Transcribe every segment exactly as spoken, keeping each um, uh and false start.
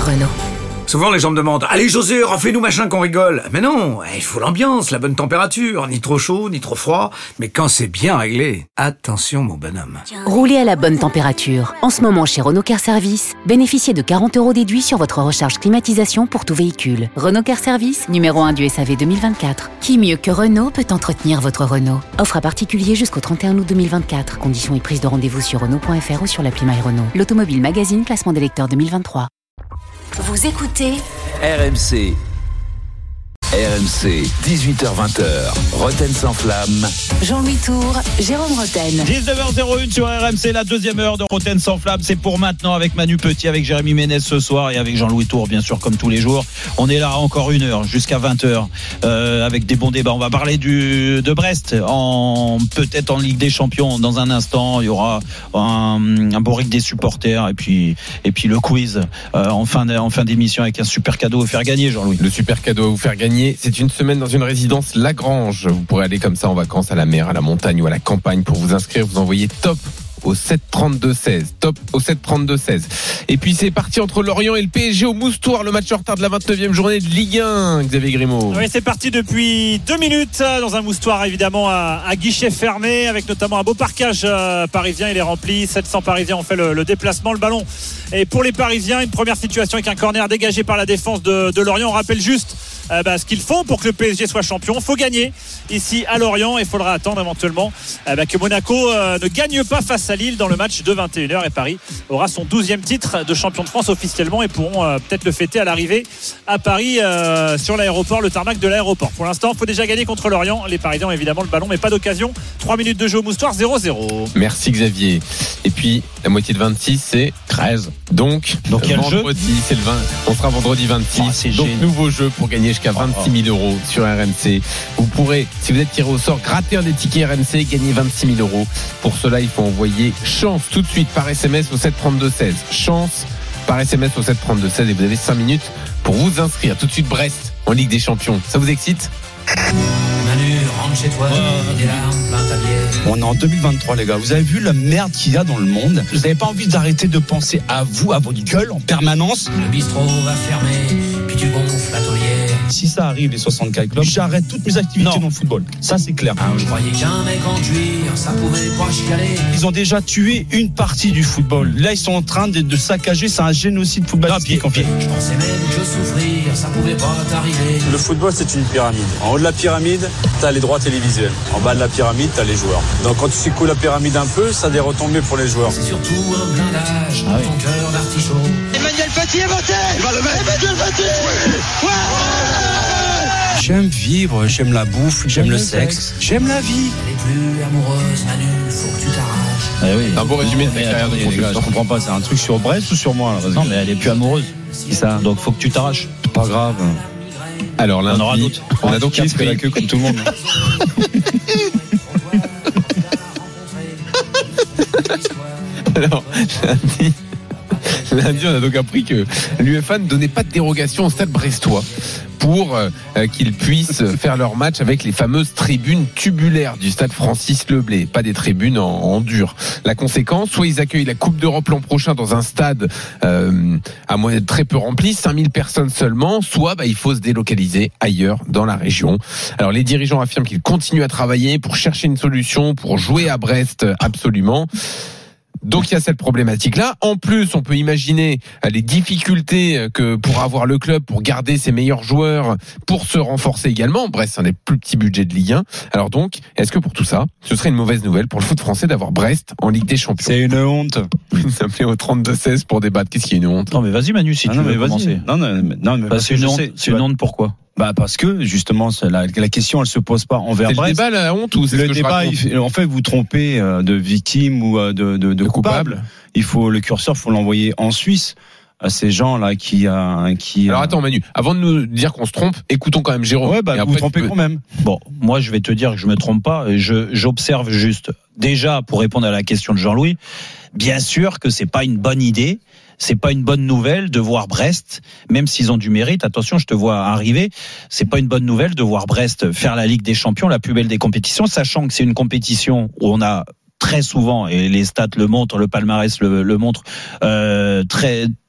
Renault. Souvent les gens me demandent « Allez José, refais-nous machin qu'on rigole !» Mais non, il faut l'ambiance, la bonne température, ni trop chaud, ni trop froid. Mais quand c'est bien réglé, attention mon bonhomme. Roulez à la bonne température. En ce moment chez Renault Car Service, bénéficiez de quarante euros déduits sur votre recharge climatisation pour tout véhicule. Renault Car Service, numéro un du S A V deux mille vingt-quatre. Qui mieux que Renault peut entretenir votre Renault? Offre à particulier jusqu'au trente et un août deux mille vingt-quatre. Conditions et prise de rendez-vous sur Renault point F R ou sur l'appli My Renault. L'Automobile Magazine, classement des lecteurs deux mille vingt-trois. Vous écoutez R M C. R M C, dix-huit heures vingt, Roten sans flamme. Jean-Louis Tour, Jérôme Roten. dix-neuf heures zéro un sur R M C, la deuxième heure de Roten sans flamme. C'est pour maintenant avec Manu Petit, avec Jérémy Ménez ce soir et avec Jean-Louis Tour, bien sûr, comme tous les jours. On est là encore une heure, jusqu'à vingt heures, euh, avec des bons débats. On va parler du, de Brest, en, peut-être en Ligue des Champions dans un instant. Il y aura un, un beau rig des supporters et puis, et puis le quiz euh, en, fin de, en fin d'émission avec un super cadeau à vous faire gagner, Jean-Louis. Le super cadeau à vous faire gagner. C'est une semaine dans une résidence Lagrange. Vous pourrez aller comme ça en vacances à la mer, à la montagne ou à la campagne. Pour vous inscrire, vous envoyez top au sept trente-deux seize. Top au sept trente-deux seize. Et puis c'est parti entre Lorient et le P S G au Moustoir, le match en retard de la vingt-neuvième journée de Ligue un, Xavier Grimaud. Oui, c'est parti depuis deux minutes dans un Moustoir évidemment à, à guichet fermé, avec notamment un beau parquage euh, parisien. Il est rempli, sept cents Parisiens ont fait le, le déplacement, le ballon. Et pour les Parisiens, une première situation avec un corner dégagé par la défense de, de Lorient. On rappelle juste euh, bah, ce qu'il faut pour que le P S G soit champion. Il faut gagner ici à Lorient et il faudra attendre éventuellement euh, bah, que Monaco euh, ne gagne pas face à Lille dans le match de vingt et une heures, et Paris aura son douzième titre de champion de France officiellement et pourront euh, peut-être le fêter à l'arrivée à Paris euh, sur l'aéroport, le tarmac de l'aéroport. Pour l'instant, il faut déjà gagner contre Lorient. Les Parisiens ont évidemment le ballon mais pas d'occasion. trois minutes de jeu au Moustoir, zéro zéro. Merci Xavier. Et puis la moitié de vingt-six, c'est treize. Donc, Donc il y a vendredi, le jeu c'est le vingt. On sera vendredi vingt-six. Oh, c'est donc génial. nouveau jeu pour gagner jusqu'à vingt-six mille euros sur R M C. Vous pourrez, si vous êtes tiré au sort, gratter un des tickets R M C et gagner vingt-six mille euros. Pour cela, il faut envoyer chance tout de suite par S M S au sept trente-deux seize. Chance par S M S au sept trente-deux seize et vous avez cinq minutes pour vous inscrire. Tout de suite Brest en Ligue des Champions. Ça vous excite? Manu, rentre chez toi, oh. Des larmes plein ta bière. On est en deux mille vingt-trois les gars, vous avez vu la merde qu'il y a dans le monde? Vous n'avez pas envie d'arrêter de penser à vous, à votre gueule en permanence? Le bistrot va fermer, puis tu gonfles la taulière. Si ça arrive les soixante K clubs, j'arrête toutes mes activités non. dans le football. Ça c'est clair. Ah, je croyais qu'un mec en cuir, ça pouvait pas chialer. Ils ont déjà tué une partie du football. Là ils sont en train de, de saccager, c'est un génocide footballistique. Je pensais même que souffrir, ça pouvait pas t'arriver. Le football c'est une pyramide. En haut de la pyramide, t'as les droits télévisuels. En bas de la pyramide, t'as les joueurs. Donc quand tu secoues la pyramide un peu, ça a des retombées pour les joueurs. C'est surtout un blindage dans ah oui. ton cœur d'artichaut. Emmanuel Petit est voté. Il va le mettre. Emmanuel Petit. Oui. Ouais. J'aime vivre, j'aime la bouffe, j'aime, j'aime le sexe, sexe, j'aime la vie. Elle est plus amoureuse, Manu, faut que tu t'arraches. Ah oui. Un beau résumé de ta carrière de les gars, je comprends pas, c'est un truc sur Brest ou sur moi là? Non, mais elle est plus amoureuse. C'est ça. Donc faut que tu t'arraches. C'est pas grave. Alors lundi, on aura d'autres. On a donc qui fait la queue comme tout le monde. Alors lundi. Lundi, on a donc appris que l'UEFA ne donnait pas de dérogation au stade brestois pour euh, qu'ils puissent faire leur match avec les fameuses tribunes tubulaires du stade Francis Leblay, pas des tribunes en, en dur. La conséquence, soit ils accueillent la Coupe d'Europe l'an prochain dans un stade euh, à moyen très peu rempli, cinq mille personnes seulement, soit bah, il faut se délocaliser ailleurs dans la région. Alors les dirigeants affirment qu'ils continuent à travailler pour chercher une solution, pour jouer à Brest absolument. Donc il y a cette problématique-là. En plus, on peut imaginer les difficultés que pourra avoir le club pour garder ses meilleurs joueurs, pour se renforcer également. Brest, c'est un des plus petits budgets de Ligue un. Alors donc, est-ce que pour tout ça, ce serait une mauvaise nouvelle pour le foot français d'avoir Brest en Ligue des Champions? C'est une honte. Vous s'appelez au trente-deux seize pour débattre. Qu'est-ce qui est une honte? Non mais vas-y Manu, si ah tu non, veux commencer. Non, non, non, mais bah, c'est une honte. Sais, c'est une honte pourquoi? Bah parce que justement la, la question elle se pose pas envers c'est Brest. Le débat la honte ou c'est le ce que débat je il, en fait vous trompez de victime ou de, de, de, de coupable. coupable. Il faut le curseur faut l'envoyer en Suisse à ces gens là qui a qui. Alors attends Manu, avant de nous dire qu'on se trompe, écoutons quand même Jérôme. Ouais bah vous vous trompez peux... quand même. Bon, moi je vais te dire que je me trompe pas. Je j'observe juste déjà pour répondre à la question de Jean-Louis. Bien sûr que c'est pas une bonne idée. C'est pas une bonne nouvelle de voir Brest, même s'ils ont du mérite. Attention, je te vois arriver. C'est pas une bonne nouvelle de voir Brest faire la Ligue des Champions, la plus belle des compétitions, sachant que c'est une compétition où on a très souvent, et les stats le montrent, le palmarès le, le montre, euh, très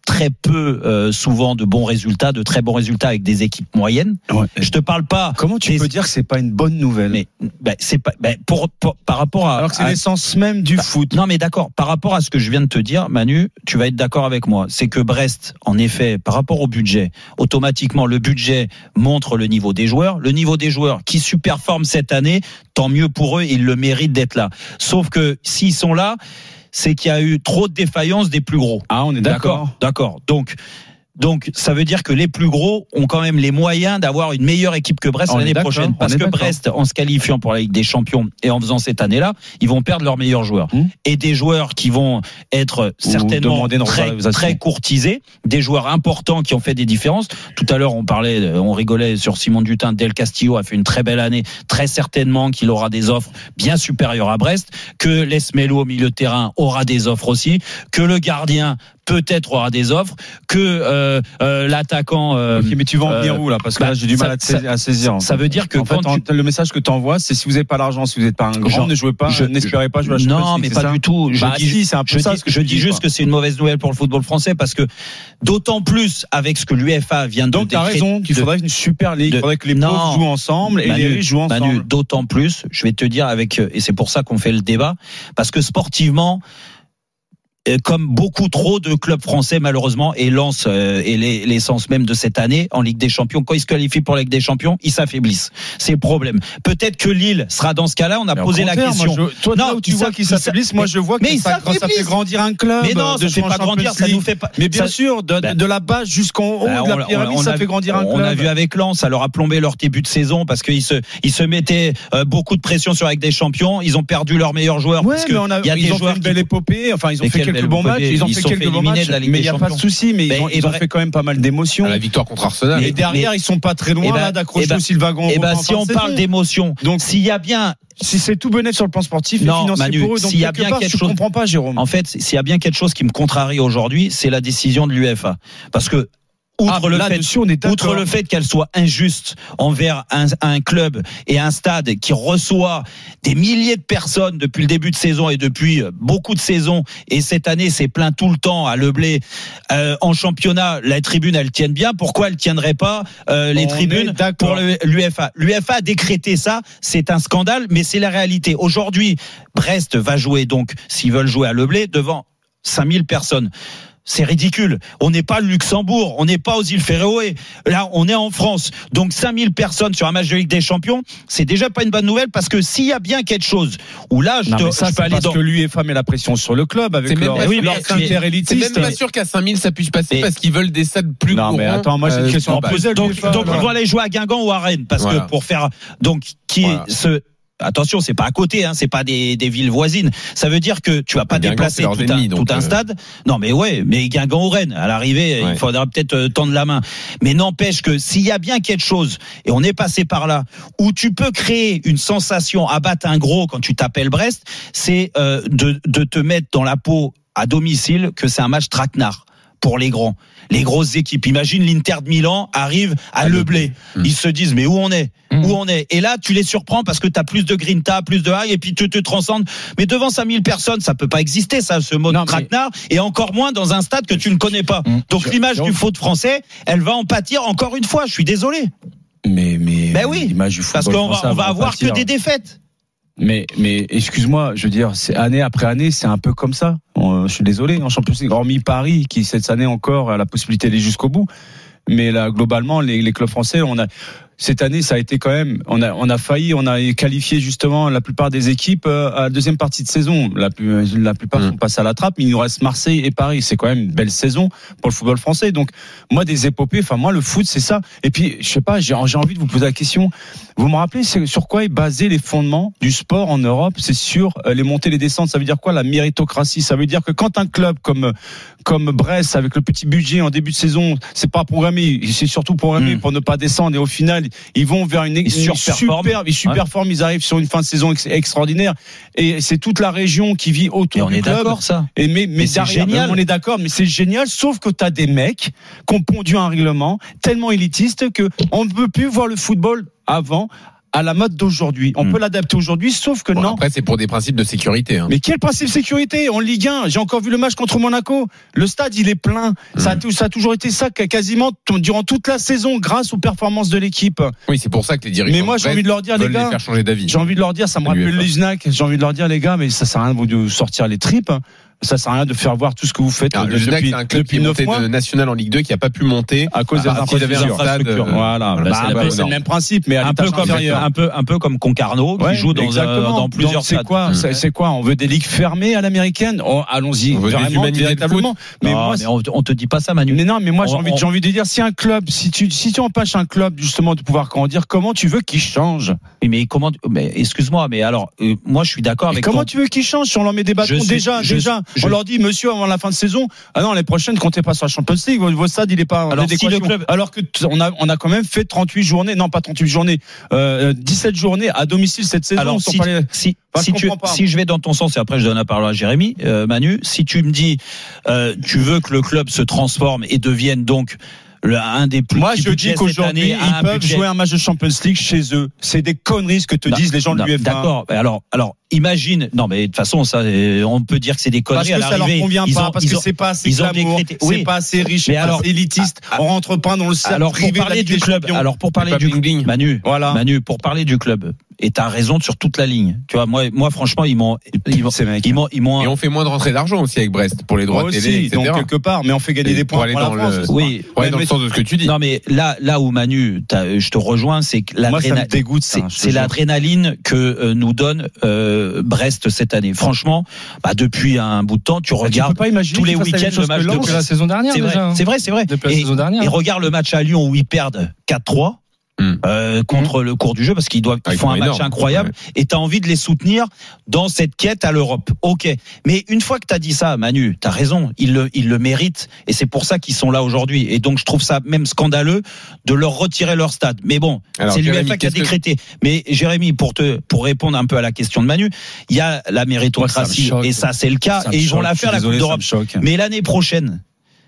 très peu euh, souvent de bons résultats, de très bons résultats avec des équipes moyennes. Ouais. Je te parle pas. Comment tu des... peux dire que c'est pas une bonne nouvelle? Mais bah, c'est pas bah, pour, pour par rapport à alors que c'est à... l'essence même du bah, foot. Non mais d'accord. Par rapport à ce que je viens de te dire, Manu, tu vas être d'accord avec moi. C'est que Brest, en effet, par rapport au budget, automatiquement le budget montre le niveau des joueurs. Le niveau des joueurs qui surperforment cette année, tant mieux pour eux, ils le méritent d'être là. Sauf que s'ils sont là, c'est qu'il y a eu trop de défaillances des plus gros. Ah, on est d'accord. D'accord. d'accord. Donc, donc, ça veut dire que les plus gros ont quand même les moyens d'avoir une meilleure équipe que Brest on l'année prochaine. Parce que d'accord. Brest, en se qualifiant pour la Ligue des Champions et en faisant cette année-là, ils vont perdre leurs meilleurs joueurs. Mmh. Et des joueurs qui vont être certainement très, très courtisés, des joueurs importants qui ont fait des différences. Tout à l'heure, on parlait, on rigolait sur Simon Dutin. Del Castillo a fait une très belle année. Très certainement qu'il aura des offres bien supérieures à Brest. Que Lesmelo au milieu de terrain aura des offres aussi. Que le gardien peut-être aura des offres, que euh, euh, l'attaquant. Euh, okay, mais tu vas en venir euh, où là? Parce que bah, là, j'ai du mal ça, à, saisir, à saisir. Ça, ça veut dire que en quand fait, tu... le message que tu envoies, c'est si vous n'avez pas l'argent, si vous n'êtes pas un grand, Genre, ne jouez pas, je, n'espérez pas jouer à la Non, Champions League, mais pas ça du tout. Je bah, dis, si, c'est un peu je ça dis, ce que je tu dis dis, juste quoi. que c'est une mauvaise nouvelle pour le football français parce que d'autant plus avec ce que l'UEFA vient de. Donc t'as raison, qu'il faudrait une super ligue, il faudrait que les pauvres jouent ensemble et Manu, les riches jouent ensemble. Manu, d'autant plus, je vais te dire avec, et c'est pour ça qu'on fait le débat, parce que sportivement, comme beaucoup trop de clubs français malheureusement, et Lens euh, est l'essence même de cette année en Ligue des Champions, quand ils se qualifient pour la Ligue des Champions, ils s'affaiblissent. C'est le problème. Peut-être que Lille sera dans ce cas-là. On a mais posé la question. Moi, je, toi, non, là où tu vois qu'ils s'affaiblissent, moi je vois que mais ça, ça fait grandir un club. Mais non, ça fait pas grandir, ça nous fait pas. Mais bien ça, sûr, de, bah, de la base jusqu'en haut bah, de la pyramide, on, on ça a, fait grandir un on club. On a vu avec Lens, ça leur a plombé leur début de saison parce qu'ils se, ils se mettaient euh, beaucoup de pression sur la Ligue des Champions. Ils ont perdu leurs meilleurs joueurs. Ouais, parce que mais on a, y a ils des ont joueurs fait une belle épopée. Enfin, ils ont fait quelques bons matchs. Ils ont fait quelques bons matchs. Mais il n'y a pas de souci. Mais ils ont fait quand même pas mal d'émotions. La victoire contre Arsenal. Et derrière, ils sont pas très loin là d'accrocher aussi le wagon. Et ben, si on parle d'émotion, donc s'il y a bien si c'est tout bénéf sur le plan sportif et non, financier Manu, pour eux, donc s'il y a bien part, quelque je chose, comprends pas, Jérôme. En fait, s'il y a bien quelque chose qui me contrarie aujourd'hui, c'est la décision de l'UEFA, parce que outre ah, le fait, dessus, on est outre le fait qu'elle soit injuste envers un, un club et un stade qui reçoit des milliers de personnes depuis le début de saison et depuis beaucoup de saisons, et cette année c'est plein tout le temps à Le Blé, euh, en championnat la tribune elle tienne bien, pourquoi elle tiendrait pas euh, les on tribunes pour l'UEFA? L'UEFA a décrété ça, c'est un scandale, mais c'est la réalité. Aujourd'hui, Brest va jouer donc, s'ils veulent jouer à Le Blé, devant cinq mille personnes. C'est ridicule. On n'est pas le Luxembourg, on n'est pas aux îles Féroé. Là, on est en France. Donc cinq mille personnes sur un match de Ligue des Champions, c'est déjà pas une bonne nouvelle, parce que s'il y a bien quelque chose où là, je, non, te, ça, je peux aller parce dans... que l'UEFA met la pression sur le club avec leur, oui, leur interélitiste. C'est même pas sûr qu'à cinq mille ça puisse passer mais... parce qu'ils veulent des stades plus grands. Non mais attends, moi j'ai une question à poser. Donc, donc ils vont aller jouer à Guingamp ou à Rennes, parce voilà. que pour faire donc qui voilà. est ce attention, c'est pas à côté, hein, c'est pas des, des villes voisines. Ça veut dire que tu vas pas Guingamp, déplacer tout, ennemis, un, donc tout un euh... stade. Non, mais ouais, mais Guingamp ou Rennes, à l'arrivée, ouais. il faudra peut-être euh, tendre la main. Mais n'empêche que s'il y a bien quelque chose, et on est passé par là, où tu peux créer une sensation, abattre un gros quand tu t'appelles Brest, c'est euh, de, de te mettre dans la peau à domicile que c'est un match traquenard pour les grands, les grosses équipes. Imagine l'Inter de Milan arrive à, à Le Blé. Mmh. Ils se disent mais où on est mmh. Où on est Et là tu les surprends parce que tu as plus de grinta, plus de high, et puis tu te transcendes. Mais devant cinq mille personnes, ça peut pas exister ça, ce mode traquenard, mais... et encore moins dans un stade que tu ne connais pas. Mmh. Donc je... l'image du foot français, elle va en pâtir encore une fois. Je suis désolé. Mais mais ben oui, l'image du parce qu'on va, on va avoir pâtir. que des défaites. Mais, mais, excuse-moi, je veux dire, c'est année après année, c'est un peu comme ça. Je suis désolé, en Champions League, hormis Paris, qui cette année encore a la possibilité d'aller jusqu'au bout. Mais là, globalement, les, les clubs français, on a, cette année, ça a été quand même, on a, on a failli, on a qualifié justement la plupart des équipes à la deuxième partie de saison. La, la plupart mmh. sont passés à la trappe, mais il nous reste Marseille et Paris. C'est quand même une belle saison pour le football français. Donc, moi, des épopées, enfin, moi, le foot, c'est ça. Et puis, je sais pas, j'ai, j'ai envie de vous poser la question. Vous me rappelez, c'est sur quoi est basé les fondements du sport en Europe? C'est sur les montées, les descentes. Ça veut dire quoi, la méritocratie? Ça veut dire que quand un club comme, comme Brest, avec le petit budget en début de saison, c'est pas programmé, c'est surtout programmé mmh. pour ne pas descendre, et au final, ils vont vers une, une super, ils superforment, ouais. ils arrivent sur une fin de saison ex- extraordinaire, et c'est toute la région qui vit autour et du on club. Est d'accord, ça. Et mais, mais, mais c'est génial. On est d'accord, mais c'est génial, sauf que t'as des mecs qui ont pondu un règlement tellement élitiste que on ne peut plus voir le football avant, à la mode d'aujourd'hui. On mmh. peut l'adapter aujourd'hui, sauf que bon, non. Après, c'est pour des principes de sécurité. Hein. Mais quel principe de sécurité en Ligue un? J'ai encore vu le match contre Monaco. Le stade, il est plein. Mmh. Ça, a, ça a toujours été ça quasiment durant toute la saison, grâce aux performances de l'équipe. Oui, c'est pour ça que les dirigeants. Mais moi, j'ai envie de leur dire, les gars, les faire changer d'avis. J'ai envie de leur dire, ça me rappelle l'U S N A C. J'ai envie de leur dire, les gars, mais ça sert à rien de vous sortir les tripes. Ça sert à rien de faire voir tout ce que vous faites. Alors, le Genac, c'est un club qui est monté de national en Ligue deux qui a pas pu monter à cause des infrastructures. Voilà, bah, bah, c'est, peu, c'est le même principe, mais à un peu comme un peu un peu comme Concarneau qui ouais, joue dans, euh, dans plusieurs. Donc, c'est quoi, mmh. c'est, c'est quoi On veut des ligues fermées à l'américaine. Oh, allons-y, on veut vraiment, véritablement. Mais non, moi, mais on, on te dit pas ça, Manu. Mais non, mais moi, on, j'ai envie, on... j'ai envie de dire, si un club, si tu, si tu empêches un club justement de pouvoir grandir, comment tu veux qu'il change? Oui, mais comment Mais excuse-moi, mais alors, euh, moi, je suis d'accord avec. Comment ton... tu veux qu'il change si on leur met des bâtons déjà, déjà, on leur dit, monsieur, avant la fin de saison, ah non, les prochaines, comptez pas sur la Champions League, votre stade, il est pas alors, si le club... alors que t- on a, on a quand même fait trente-huit journées, non, pas trente-huit journées, euh, dix-sept journées à domicile cette saison. Alors, si, les... si, enfin, si, tu, si je vais dans ton sens, et après je donne la parole à Jérémy, euh, Manu, si tu me dis, euh, tu veux que le club se transforme et devienne donc le, un des plus moi je dis qu'aujourd'hui ils peuvent budget. jouer un match de Champions League chez eux. C'est des conneries ce que te non, disent les gens de l'U E F A. D'accord, alors alors imagine, non mais de toute façon ça, on peut dire que c'est des conneries. Parce que ça leur convient ils pas, ont, parce que ont, c'est pas assez glamour, c'est oui. pas assez riche, c'est pas alors, assez élitiste. à, on rentre pas dans le cercle alors pour privé parler de la du club. Champions. Alors pour parler du club, Manu, voilà. Manu, pour parler du club. Et t'as raison sur toute la ligne. Tu vois, moi, moi, franchement, ils m'ont, ils m'ont, ils m'ont, ils m'ont. Et on fait moins de rentrées d'argent aussi avec Brest pour les droits de télé, et cetera. Donc quelque part, mais on fait gagner et des points pour aller dans le, oui, pour aller dans le sens de ce que tu dis. Non, mais là, là où Manu, je te rejoins, c'est que l'adrénaline, dégoûte, c'est, c'est l'adrénaline que euh, nous donne euh, Brest cette année. Franchement, bah, depuis un bout de temps, tu regardes tu peux pas tous les week-ends le match de depuis la saison dernière. C'est déjà, vrai, hein. c'est vrai, c'est vrai. Depuis la et, saison dernière. Et regarde le match à Lyon où ils perdent quatre trois. Mmh. Euh, contre mmh. le cours du jeu parce qu'ils doivent ils font un match incroyable ouais. Et t'as envie de les soutenir dans cette quête à l'Europe. Ok, mais une fois que t'as dit ça, Manu, t'as raison, ils le ils le méritent et c'est pour ça qu'ils sont là aujourd'hui. Et donc je trouve ça même scandaleux de leur retirer leur stade. Mais bon, alors, c'est l'U E F A qui a décrété. Que... Mais Jérémy, pour te pour répondre un peu à la question de Manu, il y a la méritocratie ouais, et ça c'est le cas ça et ils vont la faire la Coupe d'Europe. Mais l'année prochaine.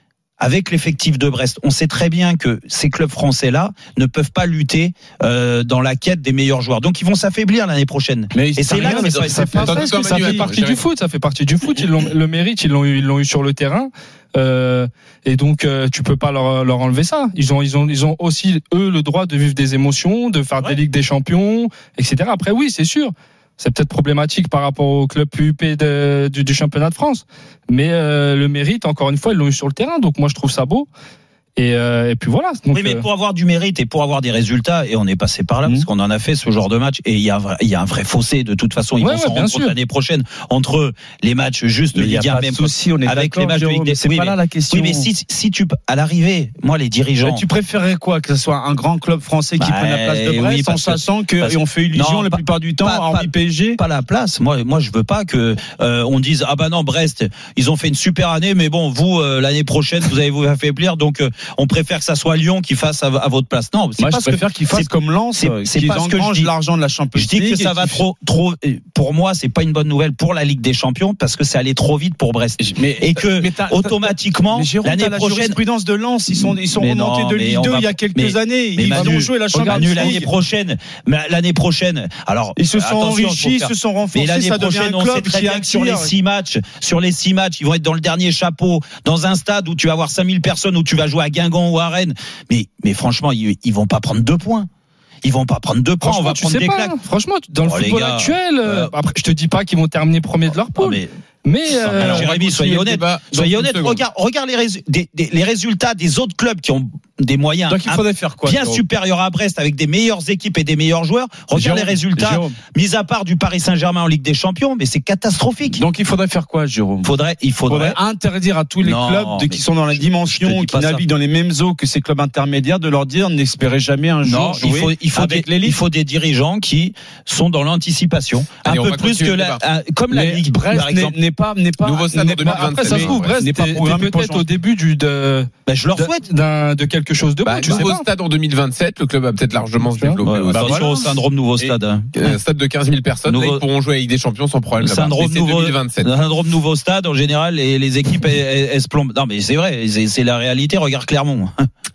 Avec l'effectif de Brest, on sait très bien que ces clubs français-là ne peuvent pas lutter euh, dans la quête des meilleurs joueurs. Donc ils vont s'affaiblir l'année prochaine. Mais et c'est là que ça, ça, fait, ça, ça fait partie du foot. Ça fait partie du foot. Ils l'ont le mérite, ils l'ont eu, ils l'ont eu sur le terrain. Euh, et donc euh, tu peux pas leur, leur enlever ça. Ils ont, ils ont, ils ont aussi eux le droit de vivre des émotions, de faire ouais. des ligues des champions, et cetera. Après oui, c'est sûr. C'est peut-être problématique par rapport au club P U P de, du, du championnat de France. Mais euh, le mérite, encore une fois, ils l'ont eu sur le terrain. Donc moi, je trouve ça beau. Et, euh, et puis voilà. Donc, oui, mais pour avoir du mérite et pour avoir des résultats, et on est passé par là, mmh. parce qu'on en a fait ce genre de match, et il y a, il y a un vrai fossé de toute façon. Ils ouais, vont ouais, s'en rendre compte l'année prochaine entre les matchs juste de Ligue un, même souci, on est avec les matchs Jérôme, de Ligue. C'est oui, pas mais, là la question. Oui, mais si, si tu, à l'arrivée, moi, les dirigeants. Mais tu préférerais quoi? Que ce soit un grand club français qui bah, prenne la place de Brest, oui, en sachant qu'on fait illusion non, la plupart du temps, hormis P S G? Pas la place. Moi, moi, je veux pas que, euh, on dise, ah bah non, Brest, ils ont fait une super année, mais bon, vous, euh, l'année prochaine, vous allez vous affaiblir, donc, euh, on préfère que ça soit Lyon qui fasse à, à votre place. Non, c'est moi, pas je préfère qu'ils fassent comme Lens, c'est, c'est qu'ils engrangent l'argent de la Champions League. Je dis que ça va trop, trop. Pour moi, c'est pas une bonne nouvelle pour la Ligue des Champions parce que c'est allé trop vite pour Brest. Mais, et que mais t'as, automatiquement, mais Jérôme, l'année la prochaine, jurisprudence de Lens, ils sont, ils sont remontés de Ligue deux va, il y a quelques mais, années. Mais ils Manu, vont jouer la Champions League l'année prochaine. L'année prochaine, alors ils se sont enrichis, ils se sont renforcés. Mais l'année prochaine, on sait très bien que sur les six matchs, sur les six matchs, ils vont être dans le dernier chapeau, dans un stade où tu vas avoir cinq mille personnes, où tu vas jouer à Guingamp ou à Rennes. Mais, mais franchement, ils, ils vont pas prendre deux points. Ils vont pas prendre deux points, on va prendre des claques. Franchement, dans le oh, football gars, actuel, euh, après, je te dis pas qu'ils vont terminer premier de leur poule. Mais, mais euh, alors, Jérémy, soyez honnête. Soyez honnête. Regarde, regarde les, résu- des, des, les résultats des autres clubs qui ont des moyens donc il faudrait faire quoi, bien supérieurs à Brest avec des meilleures équipes et des meilleurs joueurs. Regarde Jérôme, les résultats, Jérôme. mis à part du Paris Saint-Germain en Ligue des Champions, mais c'est catastrophique. Donc il faudrait faire quoi, Jérôme? Faudrait, il faudrait, faudrait interdire à tous les non, clubs de, qui sont dans la dimension, qui naviguent dans les mêmes eaux que ces clubs intermédiaires, de leur dire n'espérez jamais un jour non, jouer il faut, il faut avec des, l'élite. Il faut des dirigeants qui sont dans l'anticipation, Allez, un peu plus que la, un, comme la Ligue. Brest par exemple, n'est, n'est pas, n'est pas. Nouveau stade en deux mille vingt-sept. Après, ça se trouve, Brest n'est pas programmé peut-être au début du de. Ben, je leur souhaite d'un de quelque chose de bon. Bah, nouveau stade en deux mille vingt-sept, le club va peut-être largement se développer. Ouais, bah, attention voilà. au syndrome nouveau stade. Hein. Un stade de quinze mille personnes, nouveau... là, ils pourront jouer avec des champions sans problème. Syndrome nouveau, deux mille vingt-sept. Syndrome nouveau stade, en général, les, les équipes elles, elles, elles se plombent. Non, mais c'est vrai, c'est, c'est la réalité. Regarde Clermont.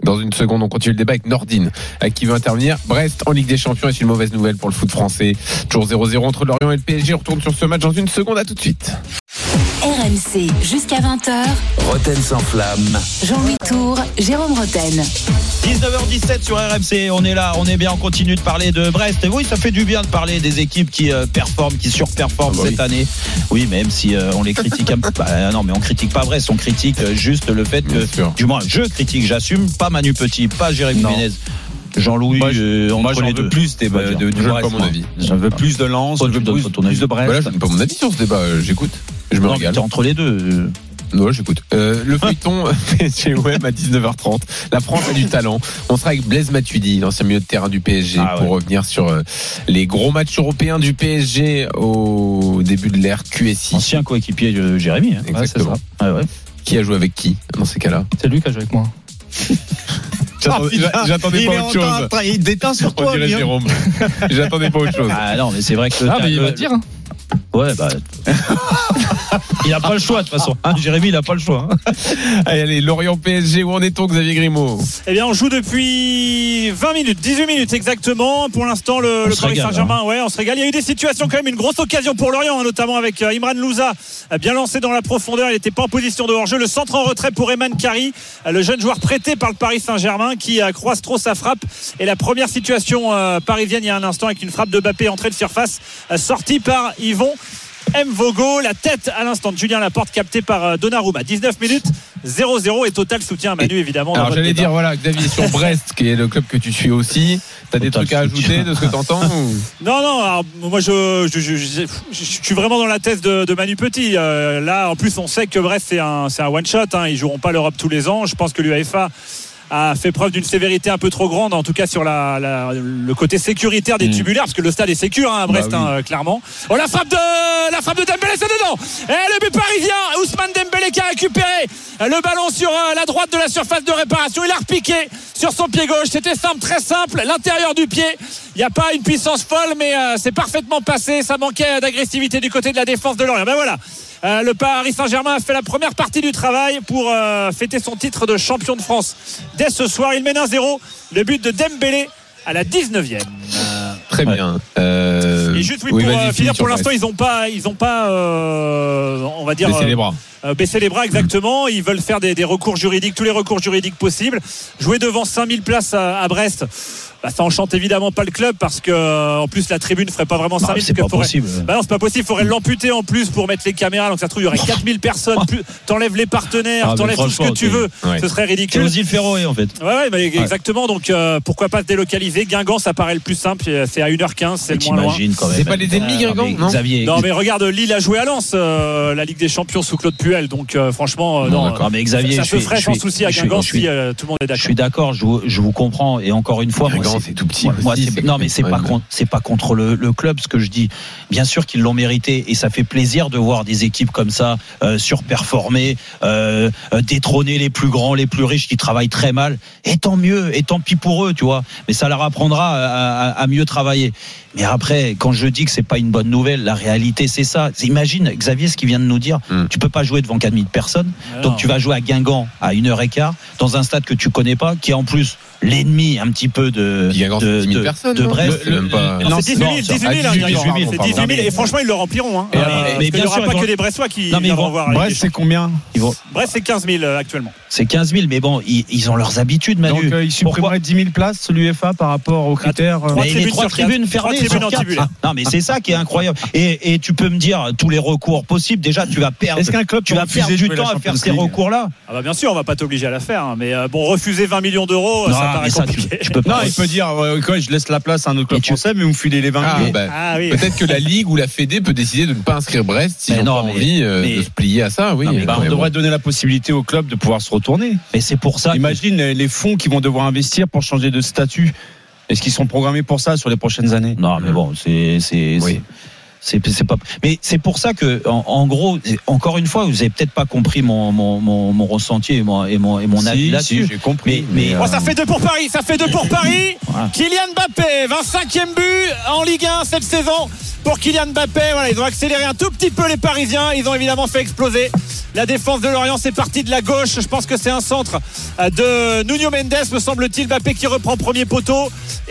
Dans une seconde, on continue le débat avec Nordine, qui veut intervenir. Brest en Ligue des Champions est une mauvaise nouvelle pour le foot français. Toujours zéro zéro entre Lorient et le P S G. On retourne sur ce match dans une seconde. À tout de suite. R M C jusqu'à vingt heures. Roten sans flamme. Jean-Louis Tour, Jérôme Roten. dix-neuf heures dix-sept sur R M C, on est là, on est bien, on continue de parler de Brest. Et oui, ça fait du bien de parler des équipes qui euh, performent, qui surperforment ah bah cette oui. année. Oui, même si euh, on les critique un peu. Bah, non, mais on critique pas Brest, on critique euh, juste le fait que, du moins, je critique, j'assume, pas Manu Petit, pas Jérémy Ménez. Jean-Louis, moi, euh, moi j'en veux deux. plus des, de, de, de je Brest, pas mon avis. J'en veux plus de Lens, je veux plus, plus de Brest. Voilà, je donne pas mon avis sur ce débat, j'écoute. Je me non, régale. T'es entre les deux. Ouais, j'écoute. Euh, le feuilleton P S G O M à dix-neuf heures trente. La France a du talent. On sera avec Blaise Matuidi, l'ancien milieu de terrain du P S G, ah, pour ouais. revenir sur euh, les gros matchs européens du P S G au début de l'ère Q S I. Ancien coéquipier de Jérémy. Hein. Exactement. Ouais, c'est ça. Ah, ouais. Qui a joué avec qui dans ces cas-là? C'est lui qui a joué avec moi. J'attendais, oh, j'attendais pas autre chose. Train, il déteint sur toi, Jérôme. J'attendais pas autre chose. Ah non, mais c'est vrai que. Ah, mais il va dire. Hein. Ouais, bah. Il n'a pas le choix de toute façon. Hein, Jérémy, il n'a pas le choix. Hein. Allez, allez, Lorient P S G, où en est-on, Xavier Grimaud? Eh bien, on joue depuis vingt minutes, dix-huit minutes exactement. Pour l'instant, le, le Paris Saint-Germain, hein. ouais, on se régale. Il y a eu des situations quand même, une grosse occasion pour Lorient, hein, notamment avec euh, Imran Louza, bien lancé dans la profondeur. Il n'était pas en position de hors-jeu. Le centre en retrait pour Eman Kari, le jeune joueur prêté par le Paris Saint-Germain, qui euh, croise trop sa frappe. Et la première situation euh, parisienne, il y a un instant, avec une frappe de Mbappé entrée de surface, euh, sortie par Yvon Mvogo, la tête à l'instant de Julien Laporte, captée par Donnarumma. dix-neuf minutes, zéro zéro et total soutien à Manu, évidemment. Alors j'allais dire, voilà, Xavier, sur Brest, qui est le club que tu suis aussi, t'as des trucs à ajouter de ce que t'entends ou... Non, non, alors, moi je, je, je, je, je suis vraiment dans la thèse de, de Manu Petit. Euh, là, en plus, on sait que Brest, c'est un, c'est un one-shot, hein, ils joueront pas l'Europe tous les ans. Je pense que l'UEFA a fait preuve d'une sévérité un peu trop grande, en tout cas sur la, la, le côté sécuritaire des tubulaires, parce que le stade est sécure hein, à Brest, bah oui. hein, clairement. Oh, la frappe de la frappe de Dembélé, c'est dedans. Et le but parisien, Ousmane Dembélé qui a récupéré le ballon sur la droite de la surface de réparation. Il a repiqué sur son pied gauche. C'était simple, très simple. L'intérieur du pied. Il n'y a pas une puissance folle, mais euh, c'est parfaitement passé. Ça manquait d'agressivité du côté de la défense de Lorient. Ben voilà. Euh, le Paris Saint-Germain a fait la première partie du travail pour euh, fêter son titre de champion de France dès ce soir. Il mène un zéro. Le but de Dembélé à la dix-neuvième. Euh, Très ouais. bien. Euh... Et juste oui, oui, pour euh, finir, pour l'instant, ils n'ont pas, ils ont pas, euh, on va dire, baisser les bras. Euh, baisser les bras exactement. Ils veulent faire des, des recours juridiques, tous les recours juridiques possibles. Jouer devant cinq mille places à, à Brest. Bah, ça enchante évidemment pas le club parce que en plus la tribune ferait pas vraiment cinq mille. C'est pas faudrait... possible. Bah non, c'est pas possible. Il faudrait l'amputer en plus pour mettre les caméras. Donc ça se trouve il y aurait quatre mille personnes. Plus... T'enlèves les partenaires, ah, t'enlèves tout ce que tu veux. Ouais. Ce serait ridicule. C'est aux îles Féroé en fait. Ouais, ouais, mais ouais. exactement. Donc euh, pourquoi pas se délocaliser. Guingamp, ça paraît le plus simple. C'est à une heure quinze, c'est le moins loin. Quand même. C'est pas les ennemis Guingamp, non, Xavier. Non, mais regarde, Lille a joué à Lens, euh, la Ligue des Champions sous Claude Puel. Donc euh, franchement, euh, non. non mais Xavier, ça se ferait sans souci à Guingamp si tout le monde est d'accord. Je suis d'accord. Je vous comprends. Et encore une fois, Guingamp, c'est tout petit. C'est, non mais c'est ouais, pas contre, c'est pas contre le, le club ce que je dis. Bien sûr qu'ils l'ont mérité et ça fait plaisir de voir des équipes comme ça euh, surperformer, euh, euh, détrôner les plus grands, les plus riches qui travaillent très mal. Et tant mieux, et tant pis pour eux, tu vois. Mais ça leur apprendra à, à, à mieux travailler. Mais après, quand je dis que c'est pas une bonne nouvelle, la réalité c'est ça. C'est, imagine Xavier ce qu'il vient de nous dire. Hum. Tu peux pas jouer devant quatre mille personnes, alors, donc tu vas jouer à Guingamp à une heure quinze dans un stade que tu connais pas, qui est en plus l'ennemi un petit peu de Guingamp, de, dix mille personnes, de Brest. Le, le, pas... non, c'est dix-huit mille, dix-huit mille, c'est dix-huit mille et franchement ils le rempliront. Hein. Et, euh, mais il n'y aura pas que des Brestois qui non, mais vont vont voir. Brest c'est combien ils vont... Brest c'est quinze mille actuellement. C'est quinze mille, mais bon, ils, ils ont leurs habitudes, Manu. Donc euh, ils supprimeraient dix mille places l'UEFA par rapport aux critères. Mais les trois tribunes fermées sur quatre. Non, mais c'est ça qui est incroyable. Et, et tu peux me dire tous les recours possibles. Déjà, tu vas perdre. Est-ce qu'un club tu vas perdre du temps à faire ces recours-là? Ah bah bien sûr, on va pas t'obliger à la faire. Hein, mais euh, bon, refuser vingt millions d'euros, non, ça paraît ça, compliqué. Tu, tu peux pas. Non, il peut dire euh, quoi, je laisse la place à un autre club français, mais vous me filez les vingt ah, millions. Bah, ah, oui. Peut-être que la Ligue ou la Fédé peut décider de ne pas inscrire Brest s'ils n'ont pas envie euh, de se plier à ça. Oui. Non, mais bah, on devrait donner la possibilité au club de pouvoir se retourner. Mais c'est pour ça. Imagine les fonds qu'ils vont devoir investir pour changer de statut. Est-ce qu'ils sont programmés pour ça sur les prochaines années? Non, mais bon, c'est c'est oui. c'est, c'est pas. Mais c'est pour ça que, en, en gros, encore une fois, vous avez peut-être pas compris mon mon mon, mon ressenti et mon et mon, et mon avis si, là-dessus. Si, j'ai compris. Mais, mais euh... oh, ça fait deux pour Paris, ça fait deux pour Paris. Voilà. Kylian Mbappé, vingt-cinquième but en Ligue un cette saison. pour Kylian Mbappé. Voilà, ils ont accéléré un tout petit peu les Parisiens. Ils ont évidemment fait exploser la défense de Lorient. C'est parti de la gauche. Je pense que c'est un centre de Nuno Mendes, me semble-t-il. Mbappé qui reprend premier poteau.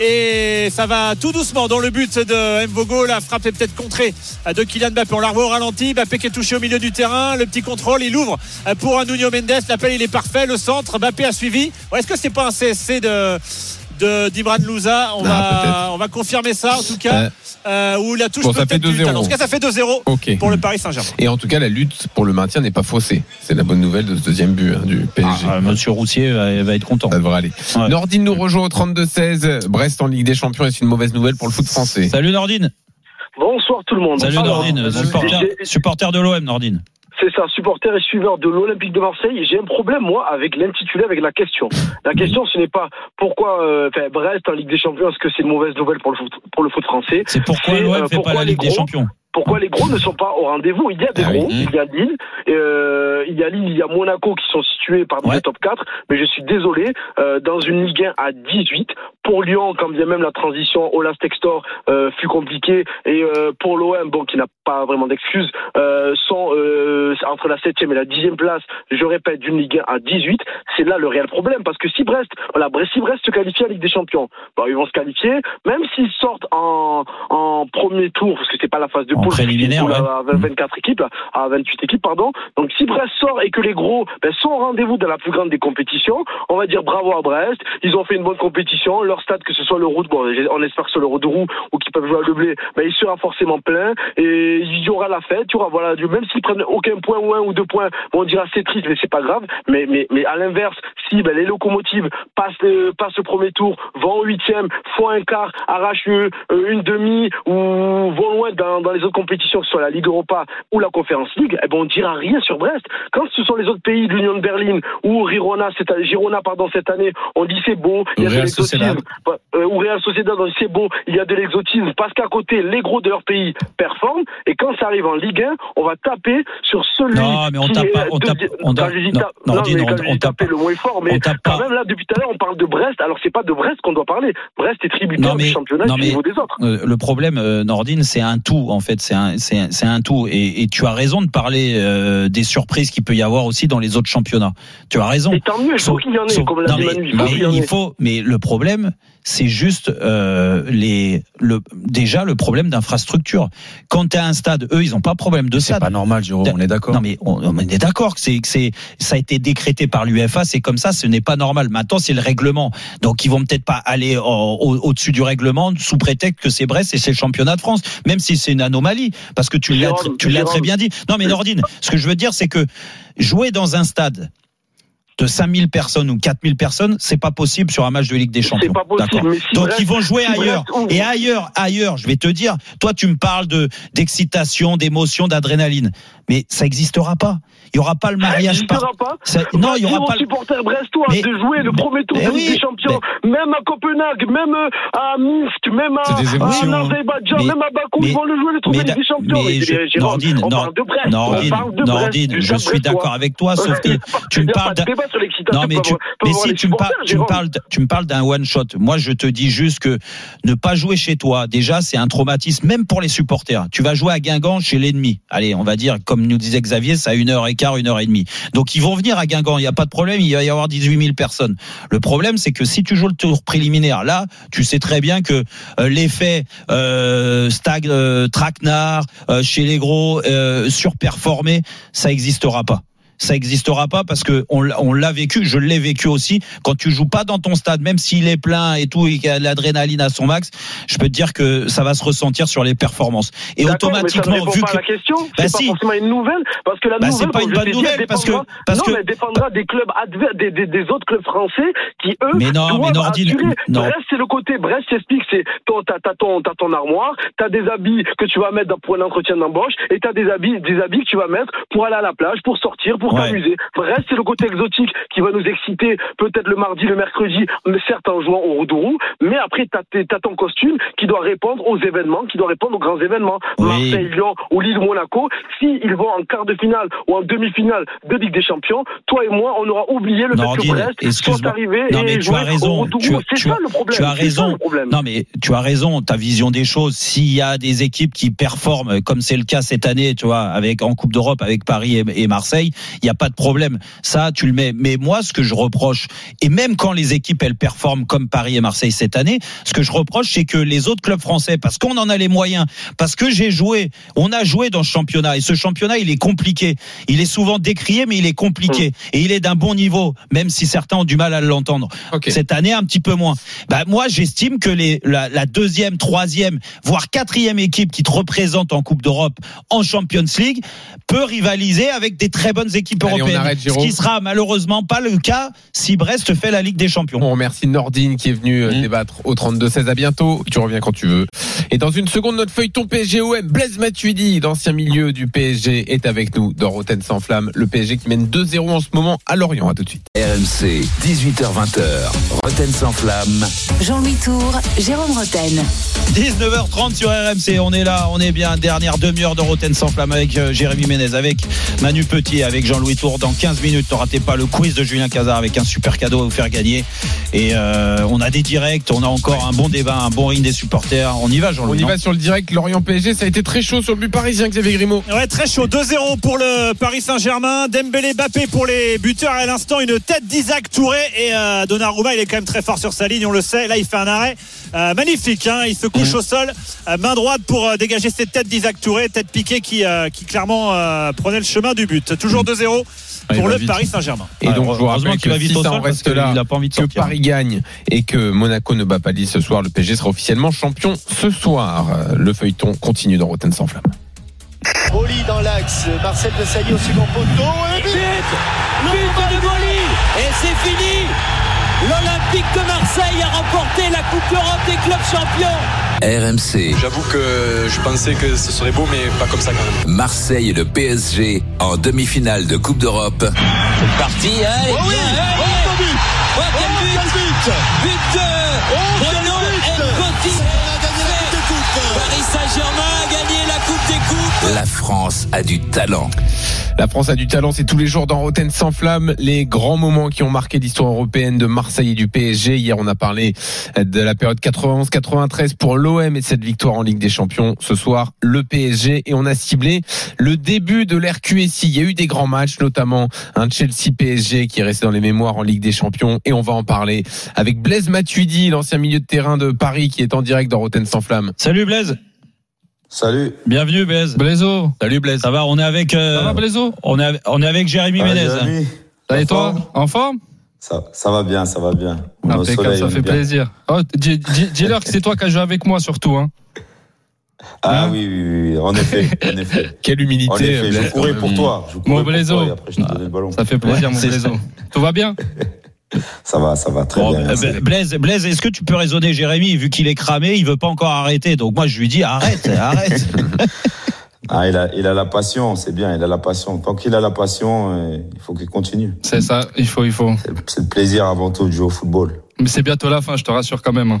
Et ça va tout doucement dans le but de Mvogo. La frappe est peut-être contrée de Kylian Mbappé. On la revoit au ralenti. Mbappé qui est touché au milieu du terrain. Le petit contrôle, il ouvre pour un Nuno Mendes. L'appel, il est parfait. Le centre, Mbappé a suivi. Ouais, est-ce que c'est pas un C S C de de d'Imran Louza? On ah, va on va confirmer ça en tout cas. Euh, euh, où la touche bon, peut-être du talent. En tout cas, ça fait deux zéro okay. pour le Paris Saint-Germain. Et en tout cas, la lutte pour le maintien n'est pas faussée. C'est la bonne nouvelle de ce deuxième but hein, du P S G. Ah, Monsieur Roussier va, va être content. Ça devrait aller. Ouais. Nordine nous rejoint au trente-deux seize. Brest en Ligue des Champions est une mauvaise nouvelle pour le foot français. Salut Nordine. Bonsoir tout le monde. Salut Alors, Nordine, supporter, supporter de l'O M Nordine. C'est ça, supporter et suiveur de l'Olympique de Marseille. J'ai un problème, moi, avec l'intitulé, avec la question. La question, ce n'est pas pourquoi euh, Brest en Ligue des Champions, est-ce que c'est une mauvaise nouvelle pour le foot, pour le foot français. C'est pourquoi l'O M ne euh, fait pas la Ligue gros, des Champions. Pourquoi les gros ne sont pas au rendez-vous? Il y a des ah gros, oui. il y a Lille, euh, il y a Lille, il y a Monaco qui sont situés parmi ouais. les top quatre, mais je suis désolé, euh, dans une Ligue un à dix-huit, pour Lyon, quand bien même la transition Olas Textor euh, fut compliquée, et euh, pour l'O M, bon, qui n'a pas vraiment d'excuses, euh, sont euh, entre la septième et la dixième place, je répète, d'une Ligue un à dix-huit, c'est là le réel problème, parce que si Brest, voilà, Brest, si Brest se qualifie à Ligue des Champions, bon, ils vont se qualifier, même s'ils sortent en, en premier tour, parce que c'est pas la phase de préliminaire, ouais. à vingt-quatre équipes, à vingt-huit équipes, pardon. Donc, si Brest sort et que les gros ben, sont au rendez-vous de la plus grande des compétitions, on va dire bravo à Brest. Ils ont fait une bonne compétition. Leur stade, que ce soit le Roux, bon, on espère que ce soit le Roux de Roux ou qu'ils peuvent jouer à Deblé, ben, il sera forcément plein et il y aura la fête. Il y aura, voilà, même s'ils prennent aucun point ou un ou deux points, bon, on dira c'est triste, mais c'est pas grave. Mais, mais, mais à l'inverse, si ben, les locomotives passent, euh, passent le premier tour, vont au huitième, font un quart, arrachent euh, une demi ou vont loin dans, dans les autres compétitions, que ce soit la Ligue Europa ou la Conférence League, eh ben on dira rien sur Brest. Quand ce sont les autres pays de l'Union de Berlin ou Girona cette année, Girona pardon cette année, on dit c'est beau, il y a de l'exotisme. Euh, ou Real Sociedad, on dit c'est beau, il y a de l'exotisme parce qu'à côté les gros de leur pays performent et quand ça arrive en Ligue un, on va taper sur celui non, mais on qui tape est pas, on tape, on tape, non, ta... non, non, mais quand on, on tape le mot est fort, mais quand même là depuis tout à l'heure on parle de Brest, alors c'est pas de Brest qu'on doit parler. Brest est tributaire du championnat du niveau des autres. Euh, le problème, euh, Nordine, c'est un tout en fait, c'est un, c'est, c'est un tout et, et tu as raison de parler euh, des surprises qu'il peut y avoir aussi dans les autres championnats. Tu as raison. Et tant mieux, il faut qu'il y en ait, sauf, comme l'a dit Manu. Il faut, mais, il faut, mais le problème, c'est juste euh, les, le, déjà le problème d'infrastructure. Quand tu as un stade, eux, ils n'ont pas de problème de stade. C'est pas normal, Jérôme, on est d'accord. Non, mais on, on est d'accord que c'est, que c'est, ça a été décrété par l'UEFA, c'est comme ça, ce n'est pas normal. Maintenant, c'est le règlement. Donc, ils vont peut-être pas aller au, au, au-dessus du règlement sous prétexte que c'est Brest et c'est le championnat de France, même si c'est une anomalie, parce que tu l'as, tu l'as très bien dit. Non, mais Nordine, ce que je veux dire, c'est que jouer dans un stade de cinq mille personnes ou quatre mille personnes, c'est pas possible sur un match de Ligue des Champions. C'est pas possible, d'accord. Mais si donc Brest, ils vont jouer si ailleurs. Brest, et ailleurs, ailleurs, je vais te dire, toi tu me parles de d'excitation, d'émotion, d'adrénaline, mais ça n'existera pas. Il y aura pas le mariage par. Pas. Ça... Non, il y aura pas. Supporters brestois mais... de jouer le premier tour de oui, Ligue des Champions, mais... même à Copenhague, même à Minsk, même à, à Azerbaïdjan, même à Bakou, mais... ils vont le jouer le tour de Ligue des Champions. Mais mais je... Nordine, on parle de Brest. Nordine, on parle de Nordine, Brest, je suis d'accord avec toi, sauf que tu me parles d'un. Non, mais tu, mais si tu me parles, tu me parles, tu me parles d'un one shot. Moi, je te dis juste que ne pas jouer chez toi, déjà, c'est un traumatisme, même pour les supporters. Tu vas jouer à Guingamp chez l'ennemi. Allez, on va dire, comme nous disait Xavier, c'est à une heure et quart, une heure et demie. Donc, ils vont venir à Guingamp. Il n'y a pas de problème. Il va y avoir dix-huit mille personnes. Le problème, c'est que si tu joues le tour préliminaire, là, tu sais très bien que euh, l'effet euh, stag, euh, traquenard euh, chez les gros, euh, surperformé, ça n'existera pas. Ça existera pas parce que on, on l'a vécu, je l'ai vécu aussi. Quand tu joues pas dans ton stade, même s'il est plein et tout, et qu'il y a de l'adrénaline à son max, je peux te dire que ça va se ressentir sur les performances. Et d'accord, automatiquement, mais ça ne vu pas que à la question, bah c'est si. pas forcément une nouvelle, parce que la bah nouvelle, c'est pas une bonne nouvelle, dit, parce que parce non, que mais elle dépendra des clubs adverses, des, des, des autres clubs français qui eux mais non, doivent mais Nordine, assurer. non. Brest, c'est le côté. Brest, j'explique, c'est ton, t'as, t'as ton, t'as ton armoire, t'as des habits que tu vas mettre pour l'entretien d'embauche, et t'as des habits, des habits que tu vas mettre pour aller à la plage, pour sortir, pour Ouais. t'amuser. Brest, c'est le côté exotique qui va nous exciter peut-être le mardi, le mercredi, mais certes en jouant au Roudourou, mais après t'as, t'as ton costume qui doit répondre aux événements, qui doit répondre aux grands événements. Oui. Marseille, Lyon ou Lille, Monaco, si ils vont en quart de finale ou en demi-finale de Ligue des Champions, toi et moi, on aura oublié le Nordine, fait que Brest excuse-moi. soit arrivé Non, mais et tu jouer as raison. au Roudourou. Tu, c'est tu- ça le problème. tu as C'est raison. ça le problème. Non, mais tu as raison. Ta vision des choses. S'il y a des équipes qui performent, comme c'est le cas cette année, tu vois, avec en Coupe d'Europe avec Paris et, et Marseille, il y a pas de problème. Ça, tu le mets. Mais moi, ce que je reproche, et même quand les équipes elles performent comme Paris et Marseille cette année, ce que je reproche, c'est que les autres clubs français, parce qu'on en a les moyens, parce que j'ai joué, on a joué dans ce championnat, et ce championnat, il est compliqué. Il est souvent décrié, mais il est compliqué, et il est d'un bon niveau, même si certains ont du mal à l'entendre. Okay. Cette année, un petit peu moins. Bah, moi, j'estime que les, la, la deuxième, troisième, voire quatrième équipe qui te représente en Coupe d'Europe, en Champions League, peut rivaliser avec des très bonnes équipes Allez, on européennes. arrête, Ce Jérôme. qui sera malheureusement pas le cas si Brest fait la Ligue des Champions. On remercie Nordine qui est venu euh, Mmh. débattre au trente-deux seize. À bientôt. Tu reviens quand tu veux. Et dans une seconde, notre feuilleton P S G O M. Blaise Matuidi, l'ancien milieu du P S G, est avec nous dans Rotten sans flamme. Le P S G qui mène deux zéro en ce moment à Lorient. À tout de suite. R M C, dix-huit heures vingt. Rotten sans flamme. Jean-Louis Tour, Jérôme Rotten. dix-neuf heures trente sur R M C, on est là, on est bien, dernière demi-heure de Rotten sans flamme avec euh, Jérémy Ménez, avec Manu Petit, avec Jean-Louis Tour. Dans quinze minutes, ne ratez pas le quiz de Julien Cazard avec un super cadeau à vous faire gagner. Et euh, on a des directs, on a encore un bon débat, un bon ring des supporters. On y va, Jean-Louis. On y non va sur le direct. Lorient P S G, ça a été très chaud sur le but parisien, Xavier Grimaud. Ouais, très chaud. deux zéro pour le Paris Saint-Germain. Dembélé, Mbappé pour les buteurs. À l'instant, une tête d'Isaac Touré. Et euh, Donnarumma, il est quand même très fort sur sa ligne, on le sait. Là, il fait un arrêt euh, magnifique. Hein. Il se couche mmh. au sol, euh, main droite pour euh, dégager cette tête d'Isaac Touré. Tête piquée qui, euh, qui clairement euh, prenait le chemin du but. Toujours deux zéro pour le vite. Paris Saint-Germain. Et donc, ouais, je vous rappelle que si ça en reste là, il a pas envie de que sortir. Paris gagne et que Monaco ne bat pas Lille ce soir, le P S G sera officiellement champion ce soir. Le feuilleton continue dans Rotten sans flamme. Boli dans l'axe, Marcel Desailly au second poteau, et but, but de Boli, et c'est fini. L'Olympique de Marseille a remporté la Coupe d'Europe des clubs champions. R M C. J'avoue que je pensais que ce serait beau, mais pas comme ça quand même. Marseille et le P S G en demi-finale de Coupe d'Europe. C'est parti, allez, oh oui, bien, allez, oh, but, oh, quel oh, but, quel but, but de oh, Bruno Nkotti. Paris Saint-Germain a gagné la Coupe des Coupes. La France a du talent. La France a du talent, c'est tous les jours dans Rotten sans flamme, les grands moments qui ont marqué l'histoire européenne de Marseille et du P S G. Hier, on a parlé de la période quatre-vingt-onze quatre-vingt-treize pour l'O M et de cette victoire en Ligue des Champions. Ce soir, le P S G, et on a ciblé le début de l'ère Q S I. Il y a eu des grands matchs, notamment un Chelsea-P S G qui est resté dans les mémoires en Ligue des Champions, et on va en parler avec Blaise Matuidi, l'ancien milieu de terrain de Paris qui est en direct dans Rotten sans flamme. Salut Blaise. Salut. Bienvenue Blaise. Blaiseau. Salut Blaise. Ça va, on est avec euh, Ça va Blaiseau. On est on est avec Jérémy ah, Ménez. Jérémy. Ça et toi, en forme? ça, ça va bien, ça va bien. Impeccable, ça fait bien. Plaisir. Oh, dis, dis, dis-leur que c'est toi qui as joué avec moi surtout. Hein. Ah hein? oui, oui, oui, en effet, en effet. Quelle humilité. En effet, je courais pour toi. Je courais mon Blaiseau. pour toi et après je te donnais le ballon. Ça fait plaisir, ouais, mon Blaiseau. Tout va bien? Ça va, ça va très bon, bien. Euh, Blaise, Blaise, est-ce que tu peux raisonner Jérémy, vu qu'il est cramé, il veut pas encore arrêter. Donc moi je lui dis arrête, arrête. Ah, il a, il a la passion, c'est bien, il a la passion. Tant qu'il a la passion, euh, il faut qu'il continue. C'est ça, il faut, il faut. C'est, c'est le plaisir avant tout de jouer au football. Mais c'est bientôt la fin, je te rassure quand même. Hein.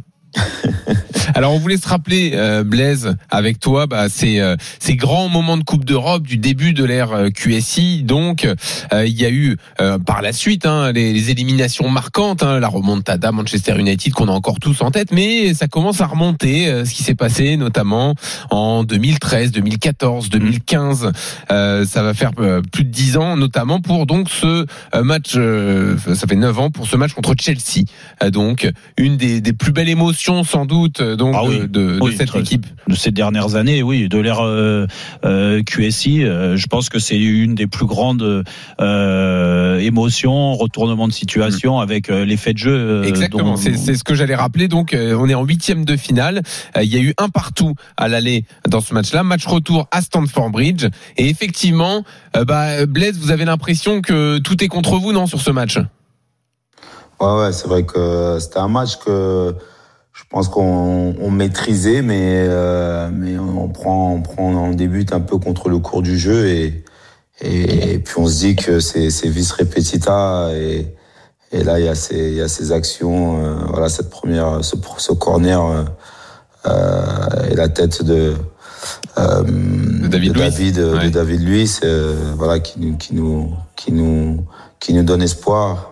Alors on voulait se rappeler, euh, Blaise, avec toi, bah, ces, euh, ces grands moments de Coupe d'Europe du début de l'ère euh, Q S I. Donc euh, il y a eu euh, par la suite hein, les, les éliminations marquantes, hein, la remontada Manchester United qu'on a encore tous en tête, mais ça commence à remonter. Euh, ce qui s'est passé notamment en deux mille treize, deux mille quatorze, deux mille quinze. Euh, ça va faire euh, plus de dix ans, notamment pour donc ce euh, match. Euh, ça fait neuf ans pour ce match contre Chelsea. Euh, donc une des, des plus belles émotions sans doute. Donc ah oui, de, de, oui, de cette équipe de ces dernières années, oui, de l'ère euh, euh, Q S I, euh, je pense que c'est une des plus grandes euh, émotions, retournement de situation mmh. avec euh, l'effet de jeu. Euh, Exactement, dont... c'est, c'est ce que j'allais rappeler. Donc, euh, on est en huitième de finale. Euh, il y a eu un partout à l'aller dans ce match-là, match retour à Stamford Bridge. Et effectivement, euh, bah, Blaise, vous avez l'impression que tout est contre vous, non, sur ce match? Ouais, ouais, c'est vrai que c'était un match que je pense qu'on on maîtrisait, mais euh, mais on prend on prend on débute un peu contre le cours du jeu et et, et puis on se dit que c'est, c'est vis repetita et, et là il y a ces, il y a ces actions, euh, voilà cette première, ce, ce corner euh, et la tête de, euh, de David, de David, de, ouais. de David Luiz, euh, voilà qui nous, qui nous, qui nous, qui nous donne espoir.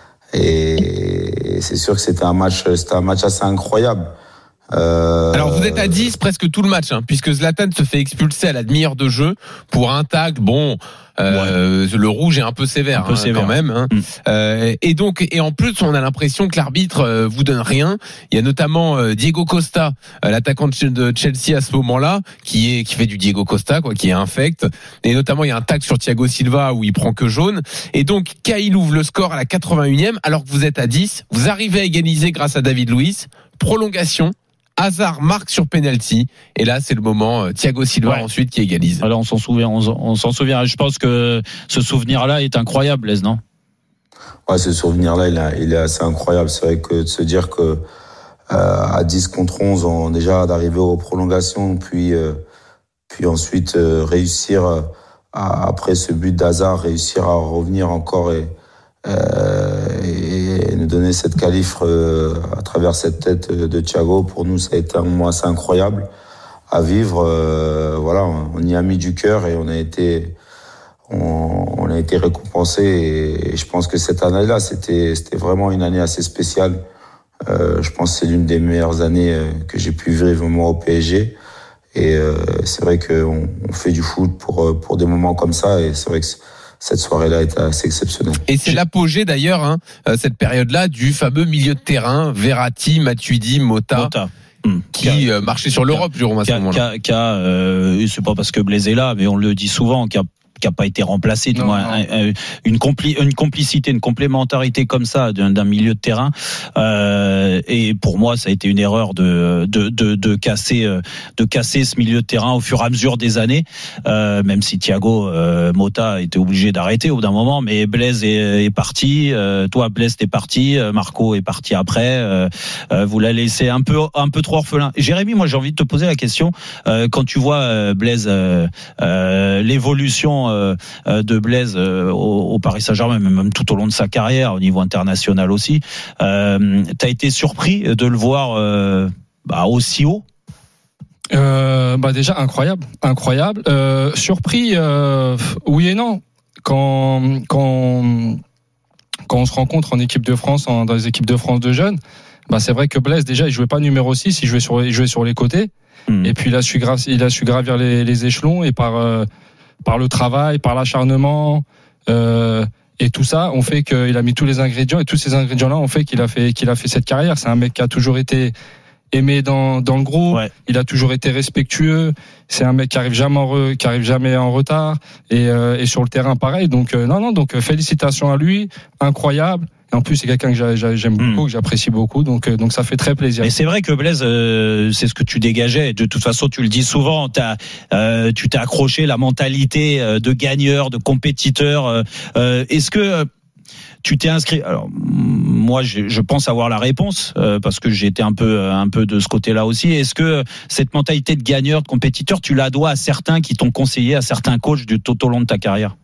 Et c'est sûr que c'était un match, c'était un match assez incroyable. Euh... Alors vous êtes à dix presque tout le match, hein, puisque Zlatan se fait expulser à la demi-heure de jeu pour un tacle. Bon, euh, ouais. le rouge est un peu sévère, un peu hein, sévère. quand même. Hein. Mm. Euh, et donc, et en plus, on a l'impression que l'arbitre euh, vous donne rien. Il y a notamment euh, Diego Costa, euh, l'attaquant de Chelsea à ce moment-là, qui est qui fait du Diego Costa, quoi, qui est infect. Et notamment, il y a un tacle sur Thiago Silva où il prend que jaune. Et donc, Cahill ouvre le score à la quatre-vingt-unième, alors que vous êtes à dix. Vous arrivez à égaliser grâce à David Luiz. Prolongation. Hazard marque sur penalty et là c'est le moment Thiago Silva ouais. ensuite qui égalise. Alors on s'en souvient, on, on s'en souvient. Je pense que ce souvenir-là est incroyable, Blaise, non ? Ouais, ce souvenir-là, il, a, il est assez incroyable. C'est vrai que de se dire que euh, à dix contre onze, on déjà d'arriver aux prolongations, puis euh, puis ensuite euh, réussir à, après ce but d'Hazard, réussir à revenir encore et Euh, et nous donner cette qualif euh, à travers cette tête de Thiago, pour nous ça a été un moment assez incroyable à vivre. Euh, voilà, on y a mis du cœur et on a été on, on a été récompensé et, et je pense que cette année-là c'était c'était vraiment une année assez spéciale. Euh, je pense que c'est l'une des meilleures années que j'ai pu vivre moi au P S G et euh, c'est vrai qu'on on fait du foot pour pour des moments comme ça et c'est vrai que cette soirée-là est assez exceptionnelle. Et c'est l'apogée d'ailleurs, hein, cette période-là, du fameux milieu de terrain, Verratti, Matuidi, Mota, Mota. Mmh. qui a, marchait sur l'Europe, Jérôme, à ce moment-là. Qui a, euh, c'est pas parce que Blaise est là, mais on le dit souvent, qui a qui a pas été remplacé, non, moins, non. Un, une, compli, une complicité, une complémentarité comme ça d'un, d'un milieu de terrain. Euh, et pour moi, ça a été une erreur de de de, de casser de casser ce milieu de terrain au fur et à mesure des années. Euh, même si Thiago euh, Mota était obligé d'arrêter au bout d'un moment, mais Blaise est, est parti. Euh, toi, Blaise, t'es parti. Marco est parti après. Euh, euh, vous la laissez un peu un peu trop orphelin. Jérémy, moi, j'ai envie de te poser la question. Euh, quand tu vois euh, Blaise, euh, euh, l'évolution de Blaise au, au Paris Saint-Germain, même tout au long de sa carrière, au niveau international aussi. Euh, t'as été surpris de le voir euh, bah, aussi haut ? euh, bah déjà incroyable, incroyable. Euh, surpris, euh, oui et non. Quand quand quand on se rencontre en équipe de France, en, dans les équipes de France de jeunes, bah c'est vrai que Blaise déjà il jouait pas numéro six, il jouait sur il jouait sur les côtés. Mmh. Et puis il a su gra- il a su gravir les, les échelons et par euh, par le travail, par l'acharnement, euh, et tout ça, on fait qu'il a mis tous les ingrédients, et tous ces ingrédients-là ont fait qu'il a fait qu'il a fait cette carrière. C'est un mec qui a toujours été aimé dans dans le groupe. Ouais. Il a toujours été respectueux. C'est un mec qui arrive jamais en re, qui arrive jamais en retard, et, euh, et sur le terrain pareil. Donc euh, non non, donc euh, félicitations à lui, incroyable. Et en plus, c'est quelqu'un que j'aime beaucoup, mmh. que j'apprécie beaucoup, donc donc ça fait très plaisir. Et c'est vrai que Blaise, euh, c'est ce que tu dégageais. De toute façon, tu le dis souvent. T'as, euh, tu t'es accroché la mentalité de gagneur, de compétiteur. Euh, est-ce que tu t'es inscrit? Alors moi, je, je pense avoir la réponse euh, parce que j'ai été un peu un peu de ce côté-là aussi. Est-ce que cette mentalité de gagneur, de compétiteur, tu la dois à certains qui t'ont conseillé, à certains coachs du tout au long de ta carrière?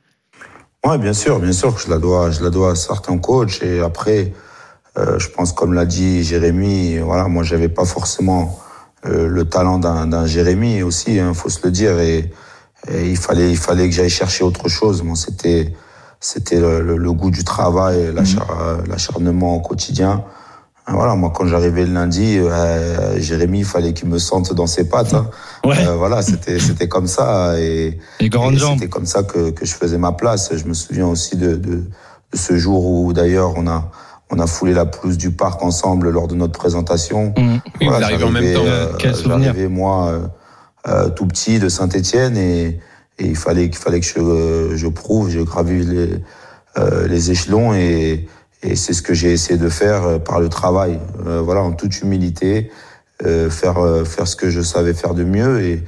Ouais, bien sûr, bien sûr que je la dois, je la dois à certains coachs. Et après, euh, je pense, comme l'a dit Jérémy, voilà, moi, j'avais pas forcément euh, le talent d'un, d'un Jérémy aussi, hein, faut se le dire. Et, et il fallait, il fallait que j'aille chercher autre chose. Bon, c'était, c'était le, le, le goût du travail, l'achar, mmh. l'acharnement au quotidien. Voilà, moi, quand j'arrivais le lundi, euh, Jérémy, il fallait qu'il me sente dans ses pattes. Hein. Ouais. Euh, voilà, c'était c'était comme ça et, et, et c'était comme ça que que je faisais ma place. Je me souviens aussi de de, de ce jour où d'ailleurs on a on a foulé la pelouse du parc ensemble lors de notre présentation. Mmh. Oui, voilà, vous arrivez en même temps. Euh, Quel souvenir. J'arrivais moi euh, euh, tout petit de Saint-Étienne et et il fallait qu'il fallait que je euh, je prouve, je gravis les euh, les échelons et Et c'est ce que j'ai essayé de faire par le travail, euh, voilà, en toute humilité, euh, faire euh, faire ce que je savais faire de mieux et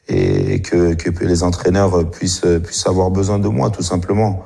et que que les entraîneurs puissent puissent avoir besoin de moi, tout simplement.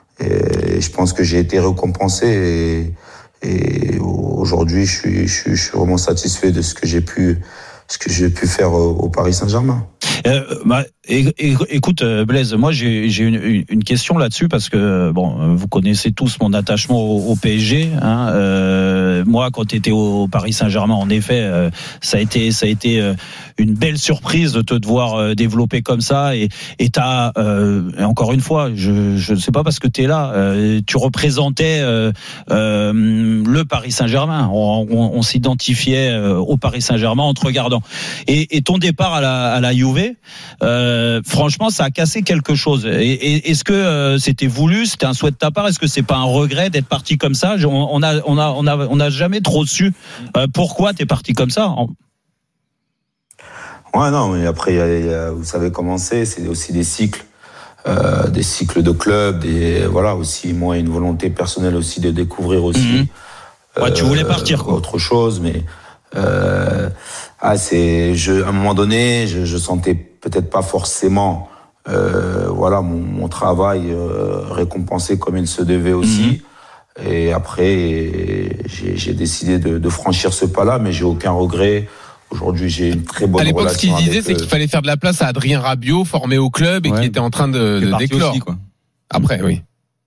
Et, et je pense que j'ai été récompensé et, et aujourd'hui je suis je suis je suis vraiment satisfait de ce que j'ai pu ce que j'ai pu faire au, au Paris Saint-Germain. Euh, bah, é- é- écoute Blaise, moi j'ai, j'ai une, une question là-dessus parce que bon, vous connaissez tous mon attachement au, au P S G. Hein, euh, moi, quand tu étais au Paris Saint-Germain, en effet, euh, ça a été, ça a été euh, une belle surprise de te devoir euh, développer comme ça. Et et t'as euh, encore une fois, je je sais pas parce que t'es là, euh, tu représentais euh, euh, le Paris Saint-Germain. On, on, on s'identifiait euh, au Paris Saint-Germain en te regardant. Et, et ton départ à la à la Juve, euh, franchement, ça a cassé quelque chose. Et, et, est-ce que euh, c'était voulu, c'était un souhait de ta part? Est-ce que c'est pas un regret d'être parti comme ça? On, on a, on a, on a, on n'a jamais trop su euh, pourquoi t'es parti comme ça. Ouais, non, mais après, y a, y a, vous savez comment c'est. C'est aussi des cycles, euh, des cycles de club, des voilà aussi moi une volonté personnelle aussi de découvrir aussi. Mmh. Ouais, euh, tu voulais partir quoi. Autre chose, mais. Euh, ah, c'est, je, à un moment donné, je, je sentais peut-être pas forcément, euh, voilà, mon, mon travail euh, récompensé comme il se devait aussi. Mmh. Et après, j'ai, j'ai décidé de, de franchir ce pas-là, mais j'ai aucun regret. Aujourd'hui, j'ai une très bonne relation. À l'époque, ce qu'il disait, avec, c'est qu'il fallait faire de la place à Adrien Rabiot, formé au club et ouais. qui était en train de, de d'éclore. Aussi, quoi. Après, oui.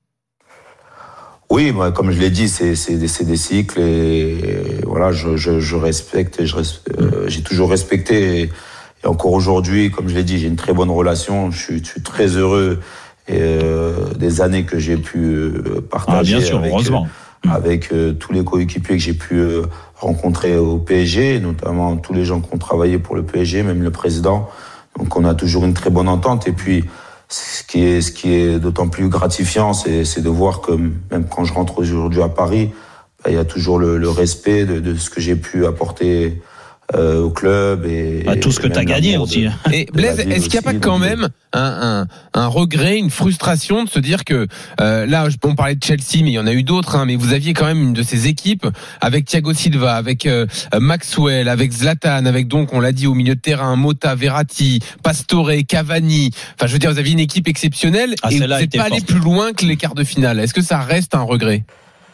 Oui, bah, comme je l'ai dit, c'est, c'est, des, c'est des cycles et, et voilà, je, je, je respecte et je, euh, j'ai toujours respecté et, et encore aujourd'hui, comme je l'ai dit, j'ai une très bonne relation. Je suis, je suis très heureux et, euh, des années que j'ai pu partager ah, bien sûr, avec, heureusement. Euh, avec euh, tous les coéquipiers que j'ai pu euh, rencontrer au P S G, notamment tous les gens qui ont travaillé pour le P S G, même le président. Donc on a toujours une très bonne entente et puis. Ce qui est, ce qui est d'autant plus gratifiant, c'est, c'est de voir que même quand je rentre aujourd'hui à Paris, bah, il y a toujours le, le respect de, de ce que j'ai pu apporter euh, au club et bah, tout ce que tu as gagné aussi. De, et Blaise, est-ce qu'il n'y a pas quand même un, un, un regret, une frustration de se dire que euh, là, on parlait de Chelsea, mais il y en a eu d'autres, hein, mais vous aviez quand même une de ces équipes avec Thiago Silva, avec euh, Maxwell, avec Zlatan, avec donc, on l'a dit, au milieu de terrain, Mota, Verratti, Pastore, Cavani. Enfin, je veux dire, vous aviez une équipe exceptionnelle ah, et vous n'êtes pas allé plus loin que les quarts de finale. Est-ce que ça reste un regret?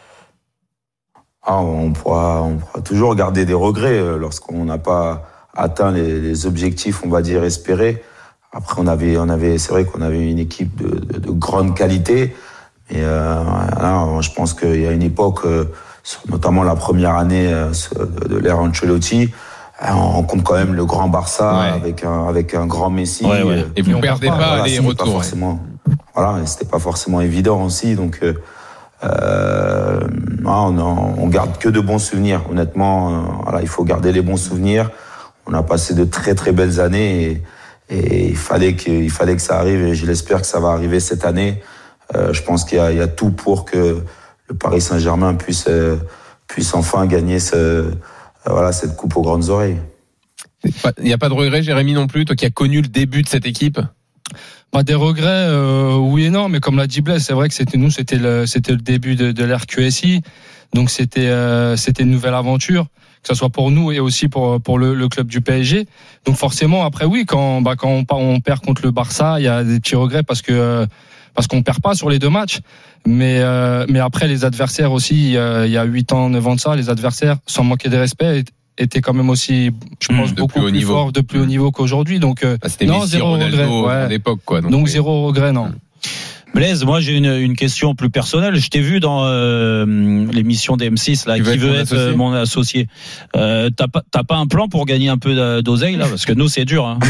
Ah, on pourra, on pourra toujours garder des regrets lorsqu'on n'a pas atteint les, les objectifs, on va dire, espérés. Après, on avait, on avait, c'est vrai qu'on avait une équipe de, de, de grande qualité. Mais euh, là, je pense qu'il y a une époque, notamment la première année de, de l'ère Ancelotti, on compte quand même le grand Barça ouais. avec un, avec un grand Messi. Ouais, ouais. Et vous ne perdez pas, pas voilà, les retours. Pas forcément, ouais. Voilà, c'était pas forcément évident aussi, donc. Euh, Euh, on, on garde que de bons souvenirs. Honnêtement, euh, voilà, il faut garder les bons souvenirs. On a passé de très très belles années et, et il fallait que, il fallait que ça arrive et je l'espère que ça va arriver cette année. Euh, je pense qu'il y a, il y a tout pour que le Paris Saint-Germain puisse, euh, puisse enfin gagner ce, euh, voilà, cette coupe aux grandes oreilles. Il n'y a pas de regret, Jérémy, non plus, toi qui as connu le début de cette équipe? Bah, des regrets, euh, oui et non, mais comme l'a dit Blaise, c'est vrai que c'était nous, c'était le, c'était le début de, de l'ère Q S I, donc c'était, euh, c'était une nouvelle aventure, que ce soit pour nous et aussi pour pour le, le club du P S G. Donc forcément, après oui, quand bah quand on, on perd contre le Barça, il y a des petits regrets parce que euh, parce qu'on perd pas sur les deux matchs, mais euh, mais après les adversaires aussi, euh, il y a huit ans, neuf ans de ça, les adversaires, sans manquer de respect, était quand même aussi, je pense, mmh, beaucoup plus, plus fort, de plus haut niveau qu'aujourd'hui. Donc, euh, bah, non, Messi, zéro Ronaldo, regret. Ouais. À l'époque, quoi. Donc, donc oui. zéro regret, non. Blaise, moi j'ai une, une question plus personnelle. Je t'ai vu dans euh, l'émission d'M six là, qui veut être, être mon associé. Euh, t'as pas, t'as pas un plan pour gagner un peu d'oseille là, parce que nous c'est dur. Hein.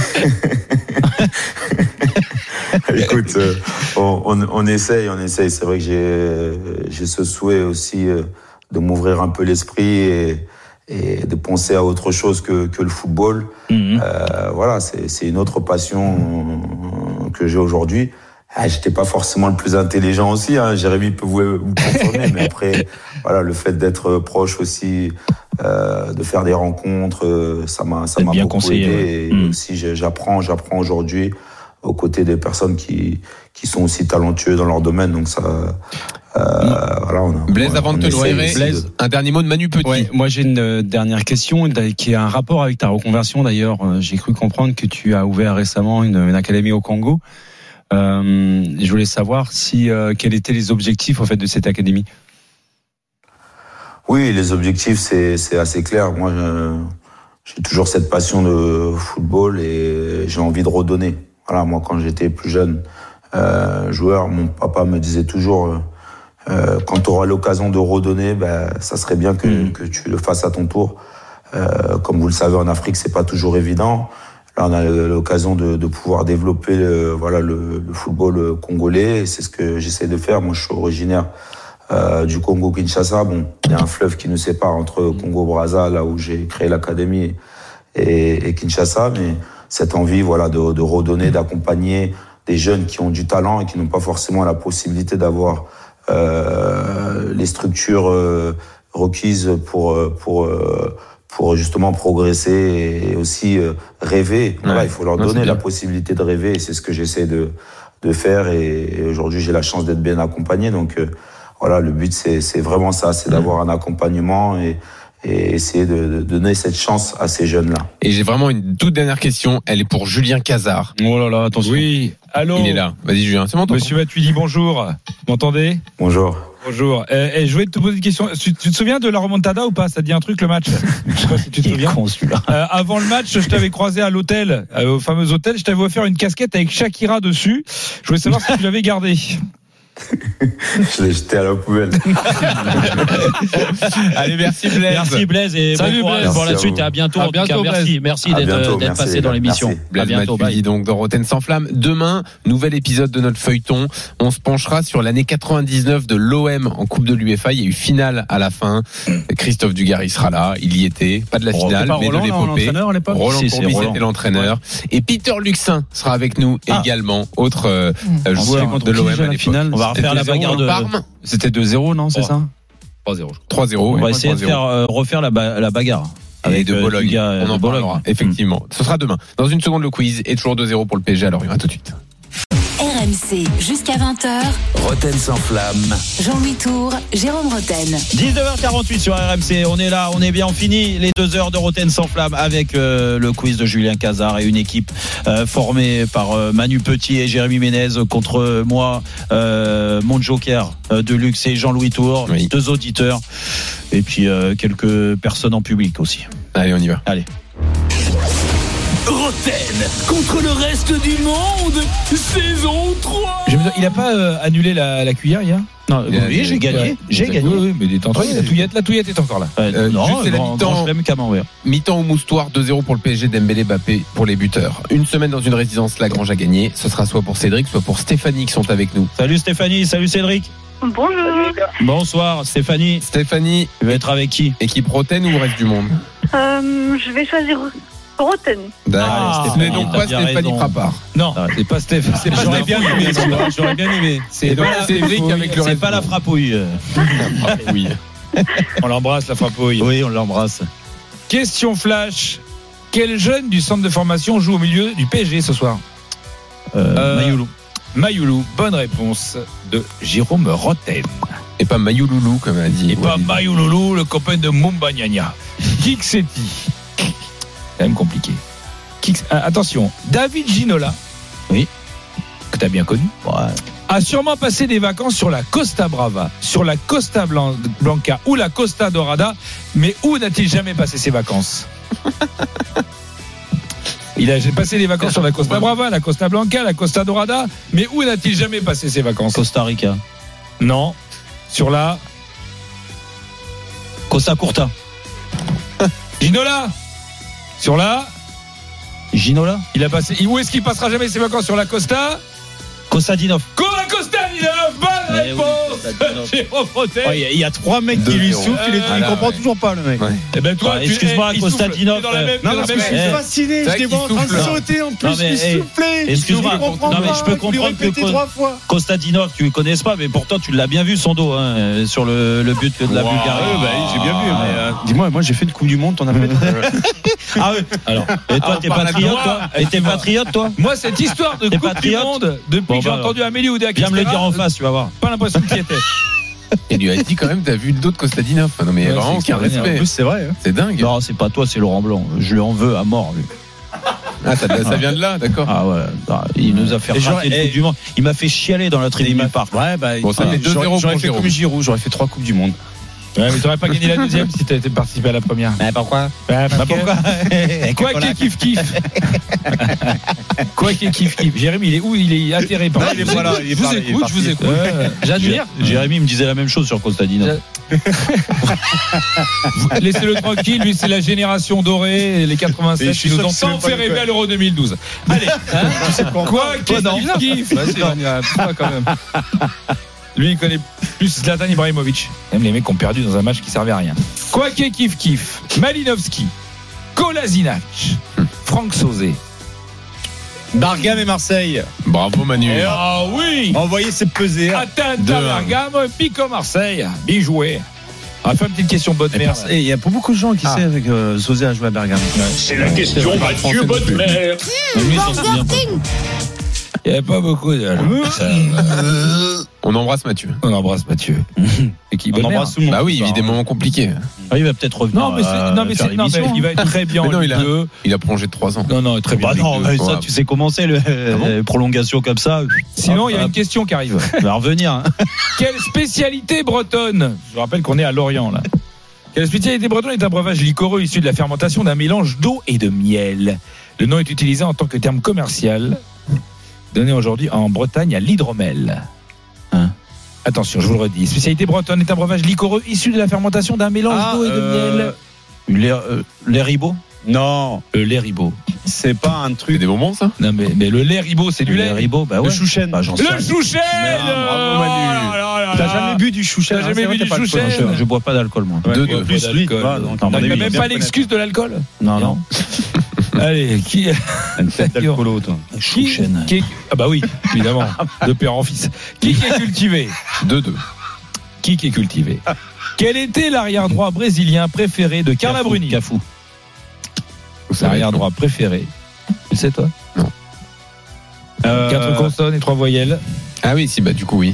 Écoute, euh, on, on, on essaye, on essaye. C'est vrai que j'ai, j'ai ce souhait aussi euh, de m'ouvrir un peu l'esprit et et de penser à autre chose que, que le football. Mmh. Euh, voilà, c'est, c'est une autre passion que j'ai aujourd'hui. Ah, j'étais pas forcément le plus intelligent aussi, hein. Jérémy peut vous, vous confirmer, mais après, voilà, le fait d'être proche aussi, euh, de faire des rencontres, ça m'a, ça m'a bien beaucoup conseillé, aidé. Ouais. Et mmh. aussi, j'apprends, j'apprends aujourd'hui aux côtés des personnes qui, qui sont aussi talentueux dans leur domaine. Donc ça, euh, mmh. voilà, on a, Blaise, on, avant de te loyer, Blaise, un dernier mot de Manu Petit. Ouais, moi, j'ai une euh, dernière question qui a un rapport avec ta reconversion. D'ailleurs, euh, j'ai cru comprendre que tu as ouvert récemment une, une académie au Congo. Euh, je voulais savoir si euh, quels étaient les objectifs en fait de cette académie. Oui, les objectifs, c'est, c'est assez clair. Moi, je, j'ai j'ai toujours cette passion de football et j'ai envie de redonner. Voilà, moi, quand j'étais plus jeune euh, joueur, mon papa me disait toujours euh, quand tu auras l'occasion de redonner, ben, ça serait bien que, mmh. que tu le fasses à ton tour. Euh, comme vous le savez, en Afrique, c'est pas toujours évident. Là, on a l'occasion de, de pouvoir développer le, voilà, le, le football congolais. Et c'est ce que j'essaie de faire. Moi, je suis originaire euh, du Congo-Kinshasa. Bon, il y a un fleuve qui nous sépare entre Congo-Brazza, là où j'ai créé l'académie, et, et Kinshasa. Mais cette envie, voilà, de, de redonner, d'accompagner des jeunes qui ont du talent et qui n'ont pas forcément la possibilité d'avoir euh, les structures euh, requises pour pour euh, pour justement progresser et aussi euh, rêver. Voilà, ouais, il faut leur donner la possibilité de rêver et c'est ce que j'essaie de de faire. Et, et aujourd'hui, j'ai la chance d'être bien accompagné. Donc euh, voilà, le but c'est c'est vraiment ça, c'est mmh. d'avoir un accompagnement et et essayer de, de donner cette chance à ces jeunes-là. Et j'ai vraiment une toute dernière question. Elle est pour Julien Cazard. Oh là là, attention. Oui, allô. Il est là. Vas-y, Julien, c'est bon. Monsieur Matuidi, dit bonjour. Vous m'entendez ? Bonjour. Bonjour. Euh, et je voulais te poser une question. Tu, tu te souviens de la remontada ou pas ? Ça te dit un truc, le match ? Je sais pas si tu te souviens. Con, euh, avant le match, je t'avais croisé à l'hôtel, euh, au fameux hôtel. Je t'avais offert une casquette avec Shakira dessus. Je voulais savoir si tu l'avais gardée. Je l'ai jeté à la poubelle. Allez, merci Blaise. Merci Blaise et salut bon Blaise. Pour la suite et à bientôt. À bientôt, cas, merci, merci d'être, bientôt, d'être merci, passé dans l'émission. Blaise à bientôt. Matuidi, donc dans Rotten sans flamme. Demain, nouvel épisode de notre feuilleton. On se penchera sur l'année quatre-vingt-dix-neuf de l'O M en Coupe de l'U E F A. Il y a eu finale à la fin. Christophe Dugarry sera là. Il y était. Pas de la finale, mais Roland, de l'épopée. À l'époque. Roland Si, Courbis était l'entraîneur. Ouais. Et Peter Luxin sera avec nous ah. également, autre euh, mmh. joueur de l'O M à l'époque. On va refaire la bagarre de Parme. C'était deux zéro, non, c'est oh. ça ? trois zéro. trois zéro. On va oui, essayer de faire euh, refaire la, ba- la bagarre. Avec de Bologne. Gars, on en parlera, effectivement. Mmh. Ce sera demain. Dans une seconde, le quiz est toujours deux zéro pour le P S G. Alors, il y aura tout de suite. R M C, jusqu'à vingt heures. Rotten sans flamme. Jean-Louis Tour, Jérôme Rotten. dix-neuf heures quarante-huit sur R M C. On est là, on est bien, on finit les deux heures de Rotten sans flamme avec euh, le quiz de Julien Cazard et une équipe euh, formée par euh, Manu Petit et Jérémy Ménez contre moi, euh, mon joker euh, de luxe et Jean-Louis Tour, oui. Deux auditeurs et puis euh, quelques personnes en public aussi. Allez, on y va. Allez. Rotten contre le reste du monde, saison trois. Il a pas euh, annulé la, la cuillère hier ? Non, oui, oui, j'ai gagné. Ouais, j'ai gagné. Oui, mais il est en train, la touillette, la touillette est encore là. Euh, non, juste c'est la grand, mi-temps. grand Mi-temps au moustoir, deux zéro pour le P S G, Dembélé, Mbappé pour les buteurs. Une semaine dans une résidence Lagrange à gagner. Ce sera soit pour Cédric, soit pour Stéphanie qui sont avec nous. Salut Stéphanie, salut Cédric. Bonjour. Bonsoir Stéphanie. Stéphanie, tu veux être avec qui ? Équipe Rotten ou reste du monde ? euh, Je vais choisir Rotten. Ah, ce n'est donc pas Stéphanie Frappard. Non, c'est pas Stéphanie. C'est pas j'aurais bien aimé. J'aurais bien aimé. C'est donc Cédric avec le reste. C'est pas la frappouille. Oui. On l'embrasse la frappouille. Oui, on l'embrasse. Question flash. Quel jeune du centre de formation joue au milieu du P S G ce soir ? euh, euh, Mayoulou. Mayoulou, bonne réponse de Jérôme Rotten. Et pas Mayouloulou comme a dit. Et pas Mayouloulou, le copain de Mumba Gnagna. Kiksetti. C'est quand même compliqué. Kix, euh, attention, David Ginola, oui, que tu as bien connu, ouais, a sûrement passé des vacances sur la Costa Brava, sur la Costa Blanca ou la Costa Dorada, mais où n'a-t-il jamais passé ses vacances ? Il a passé des vacances sur la Costa Brava, la Costa Blanca, la Costa Dorada, mais où n'a-t-il jamais passé ses vacances ? Costa Rica. Non. Sur la Costa Curta. Ginola. Sur la Ginola. Il a passé. Où est-ce qu'il passera jamais ses vacances ? Sur la Costa Kostadinov. La Kostadinov. Bonne eh réponse. Jérôme Rotten. Il ouais, y, y a trois mecs qui lui soufflent. Il, il comprend ouais. toujours pas le mec. Ouais. Eh ben toi, ouais, tu, excuse-moi, Kostadinov. Non, parce que je suis fasciné. Je les vois en train de sauter en plus. Il soufflait. Excuse-moi. Non mais je peux comprendre que Kostadinov, tu le connais pas, mais pourtant tu l'as bien vu son dos hein, sur le, le but de la wow. Bulgarie. Ouais, bah, j'ai bien vu. Mais euh, dis-moi, moi j'ai fait une Coupe du Monde, t'en as fait. Ah oui. Alors. Et toi, t'es patriote, toi Et t'es patriote, toi Moi, cette histoire de Coupe du Monde, depuis que j'ai entendu Amélie Oudéa, viens me le dire en face, tu vas voir. Pas l'impression qu'il y était. Et lui a dit quand même, t'as vu le dos de Kostadinov. Non mais ouais, vraiment aucun respect. En plus, c'est vrai. Hein. C'est dingue. Non, c'est pas toi, c'est Laurent Blanc. Je lui en veux à mort, lui. Ah, ça, ça vient de là, d'accord. Ah ouais, bah, il nous a fait rater le Coupe du Monde. Il m'a fait chialer dans la tribune du parc. Ouais, bah, bon, ça fait deux zéro j'aurais fait comme Giroud, j'aurais fait trois Coupes du Monde. Ouais, mais t'aurais pas gagné la deuxième si t'avais participé à la première. Bah pourquoi Bah, bah pourquoi Quoi qu'il kiff kiff. Quoi qu'il kiff kiff. Jérémy, il est où? Il est atterré par là. Je vous écoute, je vous écoute. J'admire. Jérémy me disait la même chose sur Constantino. Laissez-le tranquille, lui c'est la génération dorée, les quatre-vingt-sept qui nous ont tant fait rêver à l'Euro deux mille douze. Allez, quoi qu'il kiff. Pas quand même. Lui, il connaît plus Zlatan Ibrahimovic. Même les mecs qui ont perdu dans un match qui servait à rien. Kouaké kiff kiff. Malinowski. Kolasinac. Franck Sauzé. Bergame et Marseille. Bravo Manu. Et ah oui. Envoyez ses pesées. Atteinte à Bergame, Pico Marseille. Bien joué. On va faire une petite question bonne mère. Il y a pas beaucoup de gens qui ah. savent que euh, Sauzé a joué à Bergame. Ouais. C'est la question Mathieu bonne mère. Il n'y a pas beaucoup de. On embrasse Mathieu. On embrasse Mathieu. Et qui on embrasse tout le monde. Bah oui, il vit des moments compliqués. Ah, il va peut-être revenir. Non, mais, c'est, non, mais, c'est, non, mais il va être très bien. Mais non, il a, il a prolongé de trois ans. Non, non, très bien. Bah non, mais ça, tu sais comment c'est, le, ah bon prolongation comme ça. Sinon, il y a une question qui arrive. Il va revenir. Hein. Quelle spécialité bretonne? Je rappelle qu'on est à Lorient, là. Quelle spécialité bretonne est un breuvage liquoreux issu de la fermentation d'un mélange d'eau et de miel. Le nom est utilisé en tant que terme commercial, donné aujourd'hui en Bretagne à l'hydromel. Hein? Attention, je vous le redis. Spécialité bretonne est un breuvage liquoreux issu de la fermentation d'un mélange ah, d'eau et de euh, miel. Les, euh, les ribot? Non. Le lait ribot. C'est pas un truc. C'est des bonbons, ça? Non, mais, mais le lait ribot, c'est du le lait. Le ribot, bah ouais. Le chouchen. Bah, le chouchen! Bravo, Manu. T'as jamais bu du chouchen? T'as jamais bu du chouchen? Je bois pas d'alcool, moi. Deux, deux. Plus, lui. T'as même pas l'excuse de l'alcool? Non, non. Allez, qui une tête d'alcoolo, toi. Chouchen. Qui... Ah bah oui, évidemment, de père en fils. Qui est cultivé? deux deux. Qui est cultivé? Quel était l'arrière droit brésilien préféré de Carla Bruni? Cafou. L'arrière droit préféré. Tu sais toi? Non. Euh... Quatre consonnes et trois voyelles. Ah oui, si bah du coup oui.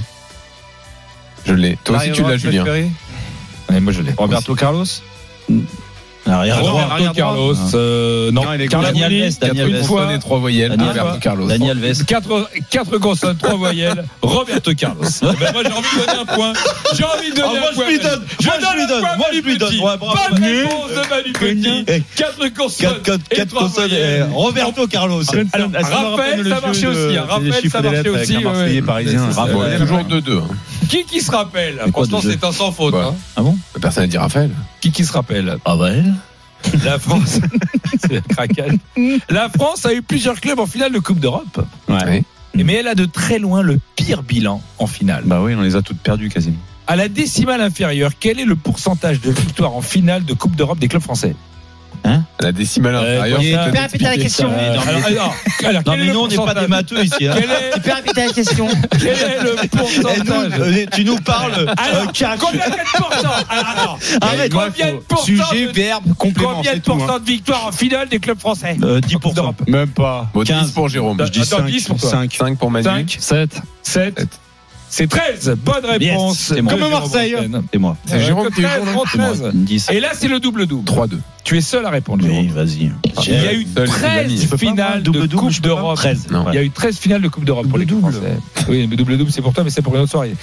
Je l'ai. Toi aussi tu l'as, Julien. Ouais, moi je l'ai. Roberto Carlos. Arrière droit, Roberto Carlos. Euh, non, non Daniel Alves. Daniel Alves. Fois, trois voyelles. Daniel Roberto Carlos. Daniel Alves. Quatre, quatre consonnes, trois voyelles. Roberto Carlos. Ben moi, j'ai envie de donner un point. J'ai envie de donner oh, un point. Je lui donne. Je moi, donne je lui donne. Moi, je lui donne. Ouais, bonne réponse de Manu Petit. Quatre consonnes. Quatre consonnes. Roberto Carlos. Alors, Raphaël, ça marchait aussi. Raphaël, ça marchait aussi. Parisien. Toujours deux deux. Qui qui se rappelle? Pourtant, c'est un sans faute. Ah bon? Personne n'a dit Raphaël. Qui qui se rappelle? Ah ouais. La France, c'est Kraken. La France a eu plusieurs clubs en finale de Coupe d'Europe. Ouais. Mais elle a de très loin le pire bilan en finale. Bah oui, on les a toutes perdues quasiment. À la décimale inférieure, quel est le pourcentage de victoires en finale de Coupe d'Europe des clubs français? Hein? La décimale inférieure. Tu peux répéter la question. Euh, alors, alors, alors, non, mais nous, on n'est pas des matheux ici. Hein. Tu peux répéter la question. Quel est le pourcentage? Nous, tu nous parles. Alors, euh, combien de pourcents? Alors, attends. Arrête, combien de pourcents? Sujet, verbe, complément. Combien de pourcents de victoires en finale des clubs français? euh, dix pour cent. Même pas. Bon, quinze pour Jérôme. Je dis cinq. dix pour toi. cinq. cinq pour Manu. cinq. sept. sept. C'est treize. Bonne réponse. Yes, comme Marseille. C'est moi. C'est Jérôme qui treize. Et là, c'est le double-double. trois deux. Tu es seul à répondre. Oui, vas-y. Il y a eu treize finales de Coupe d'Europe. Il y a eu treize finales de Coupe d'Europe pour les clubs français. Oui, mais double-double, c'est pour toi, mais c'est pour une autre soirée.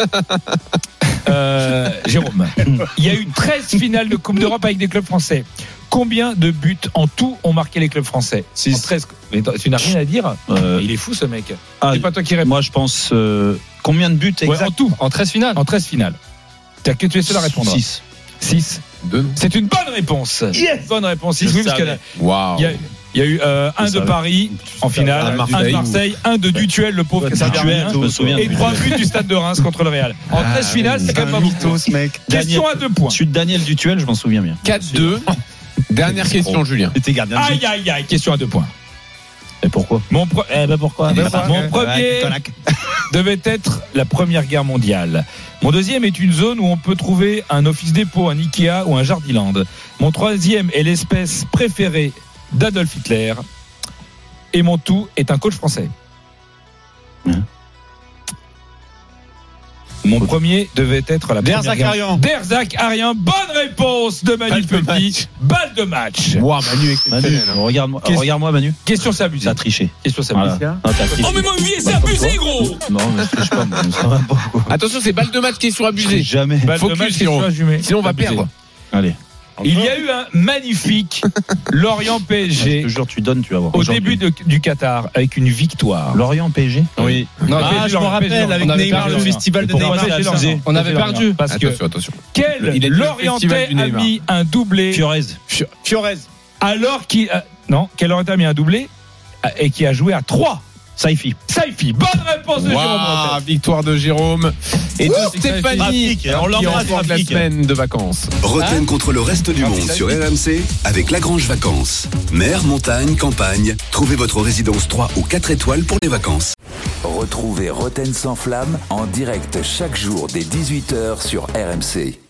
euh, Jérôme, il y a eu treize finales de Coupe d'Europe avec des clubs français. Combien de buts en tout ont marqué les clubs français? six. treize. Mais tu n'as rien à dire. Euh... Il est fou ce mec. Ah, c'est pas toi qui réponds. Moi je pense. Euh, combien de buts exact ouais, en tout? En treize finales. En treize finales. T'as que tu es seul à répondre. six. six. deux. C'est une bonne réponse. Yes. Bonne réponse. six. Oui, parce qu'il y a, wow. il y a, il y a eu euh, un de Paris en finale, un de Marseille, un de Dutuel, le pauvre, ça je me souviens. Et trois buts du Stade de Reims contre le Real. En treize ah, finales, c'est quand même pas beaucoup. Mec. Question à deux points. Je suis Daniel Dutuel, je m'en souviens bien. quatre deux. Dernière question, Julien. Aïe, aïe, aïe. Question à deux points. Et pourquoi? Mon, pre... eh ben pourquoi ben pourquoi Mon premier devait être la Première Guerre mondiale. Mon deuxième est une zone où on peut trouver un office dépôt, un Ikea ou un Jardiland. Mon troisième est l'espèce préférée d'Adolf Hitler. Et mon tout est un coach français. Hein? Mon premier devait être la Derzac première Arian. Derzac Arian. Bonne réponse de Manu Petit. Balle de match. Wow, Manu, Manu, regarde-moi, Question- regarde-moi, Manu. Question c'est abusé. T'as triché. Question c'est Voilà. abusé. Non, t'as triché. Oh mais mon vieux, c'est Bah, comme abusé toi. gros. Non, mais je triche pas, moi, ça va pas, quoi. Attention, c'est balle de match qui est sur Je abusé. triche jamais. Balle de Focus, match, sinon. question assumée. Sinon, on va Abusé. perdre. Allez. Il y a eu un magnifique Lorient P S Je G te jure, tu donnes, tu vas voir. au Aujourd'hui. début de- du Qatar avec une victoire. Lorient P S G. Oui. Non, Ah, P S G, je me Lorient, P S G, rappelle, avec on avait Neymar, perdu. le festival de Et pourquoi Neymar, P S G, ça. Lorient On avait Lorient. perdu. Parce que Attention, attention. quel Il a dit le Lorientais festival du a Neymar. mis un doublé Fiorez. Fiorez alors qu'il euh, non, quel Lorientais a mis un doublé euh, et qui a joué à trois. Saifi. Saifi. Bonne réponse de Jérôme Waouh, Rotten. victoire de Jérôme et de Stéphanie Rafik, on qui l'embrasse, remporte la Rafik. semaine de vacances. Roten contre le reste du Ah, monde c'est sur ça. R M C avec Lagrange Vacances. Mer, montagne, campagne, trouvez votre résidence trois ou quatre étoiles pour les vacances. Retrouvez Roten sans flamme en direct chaque jour dès dix-huit heures sur R M C.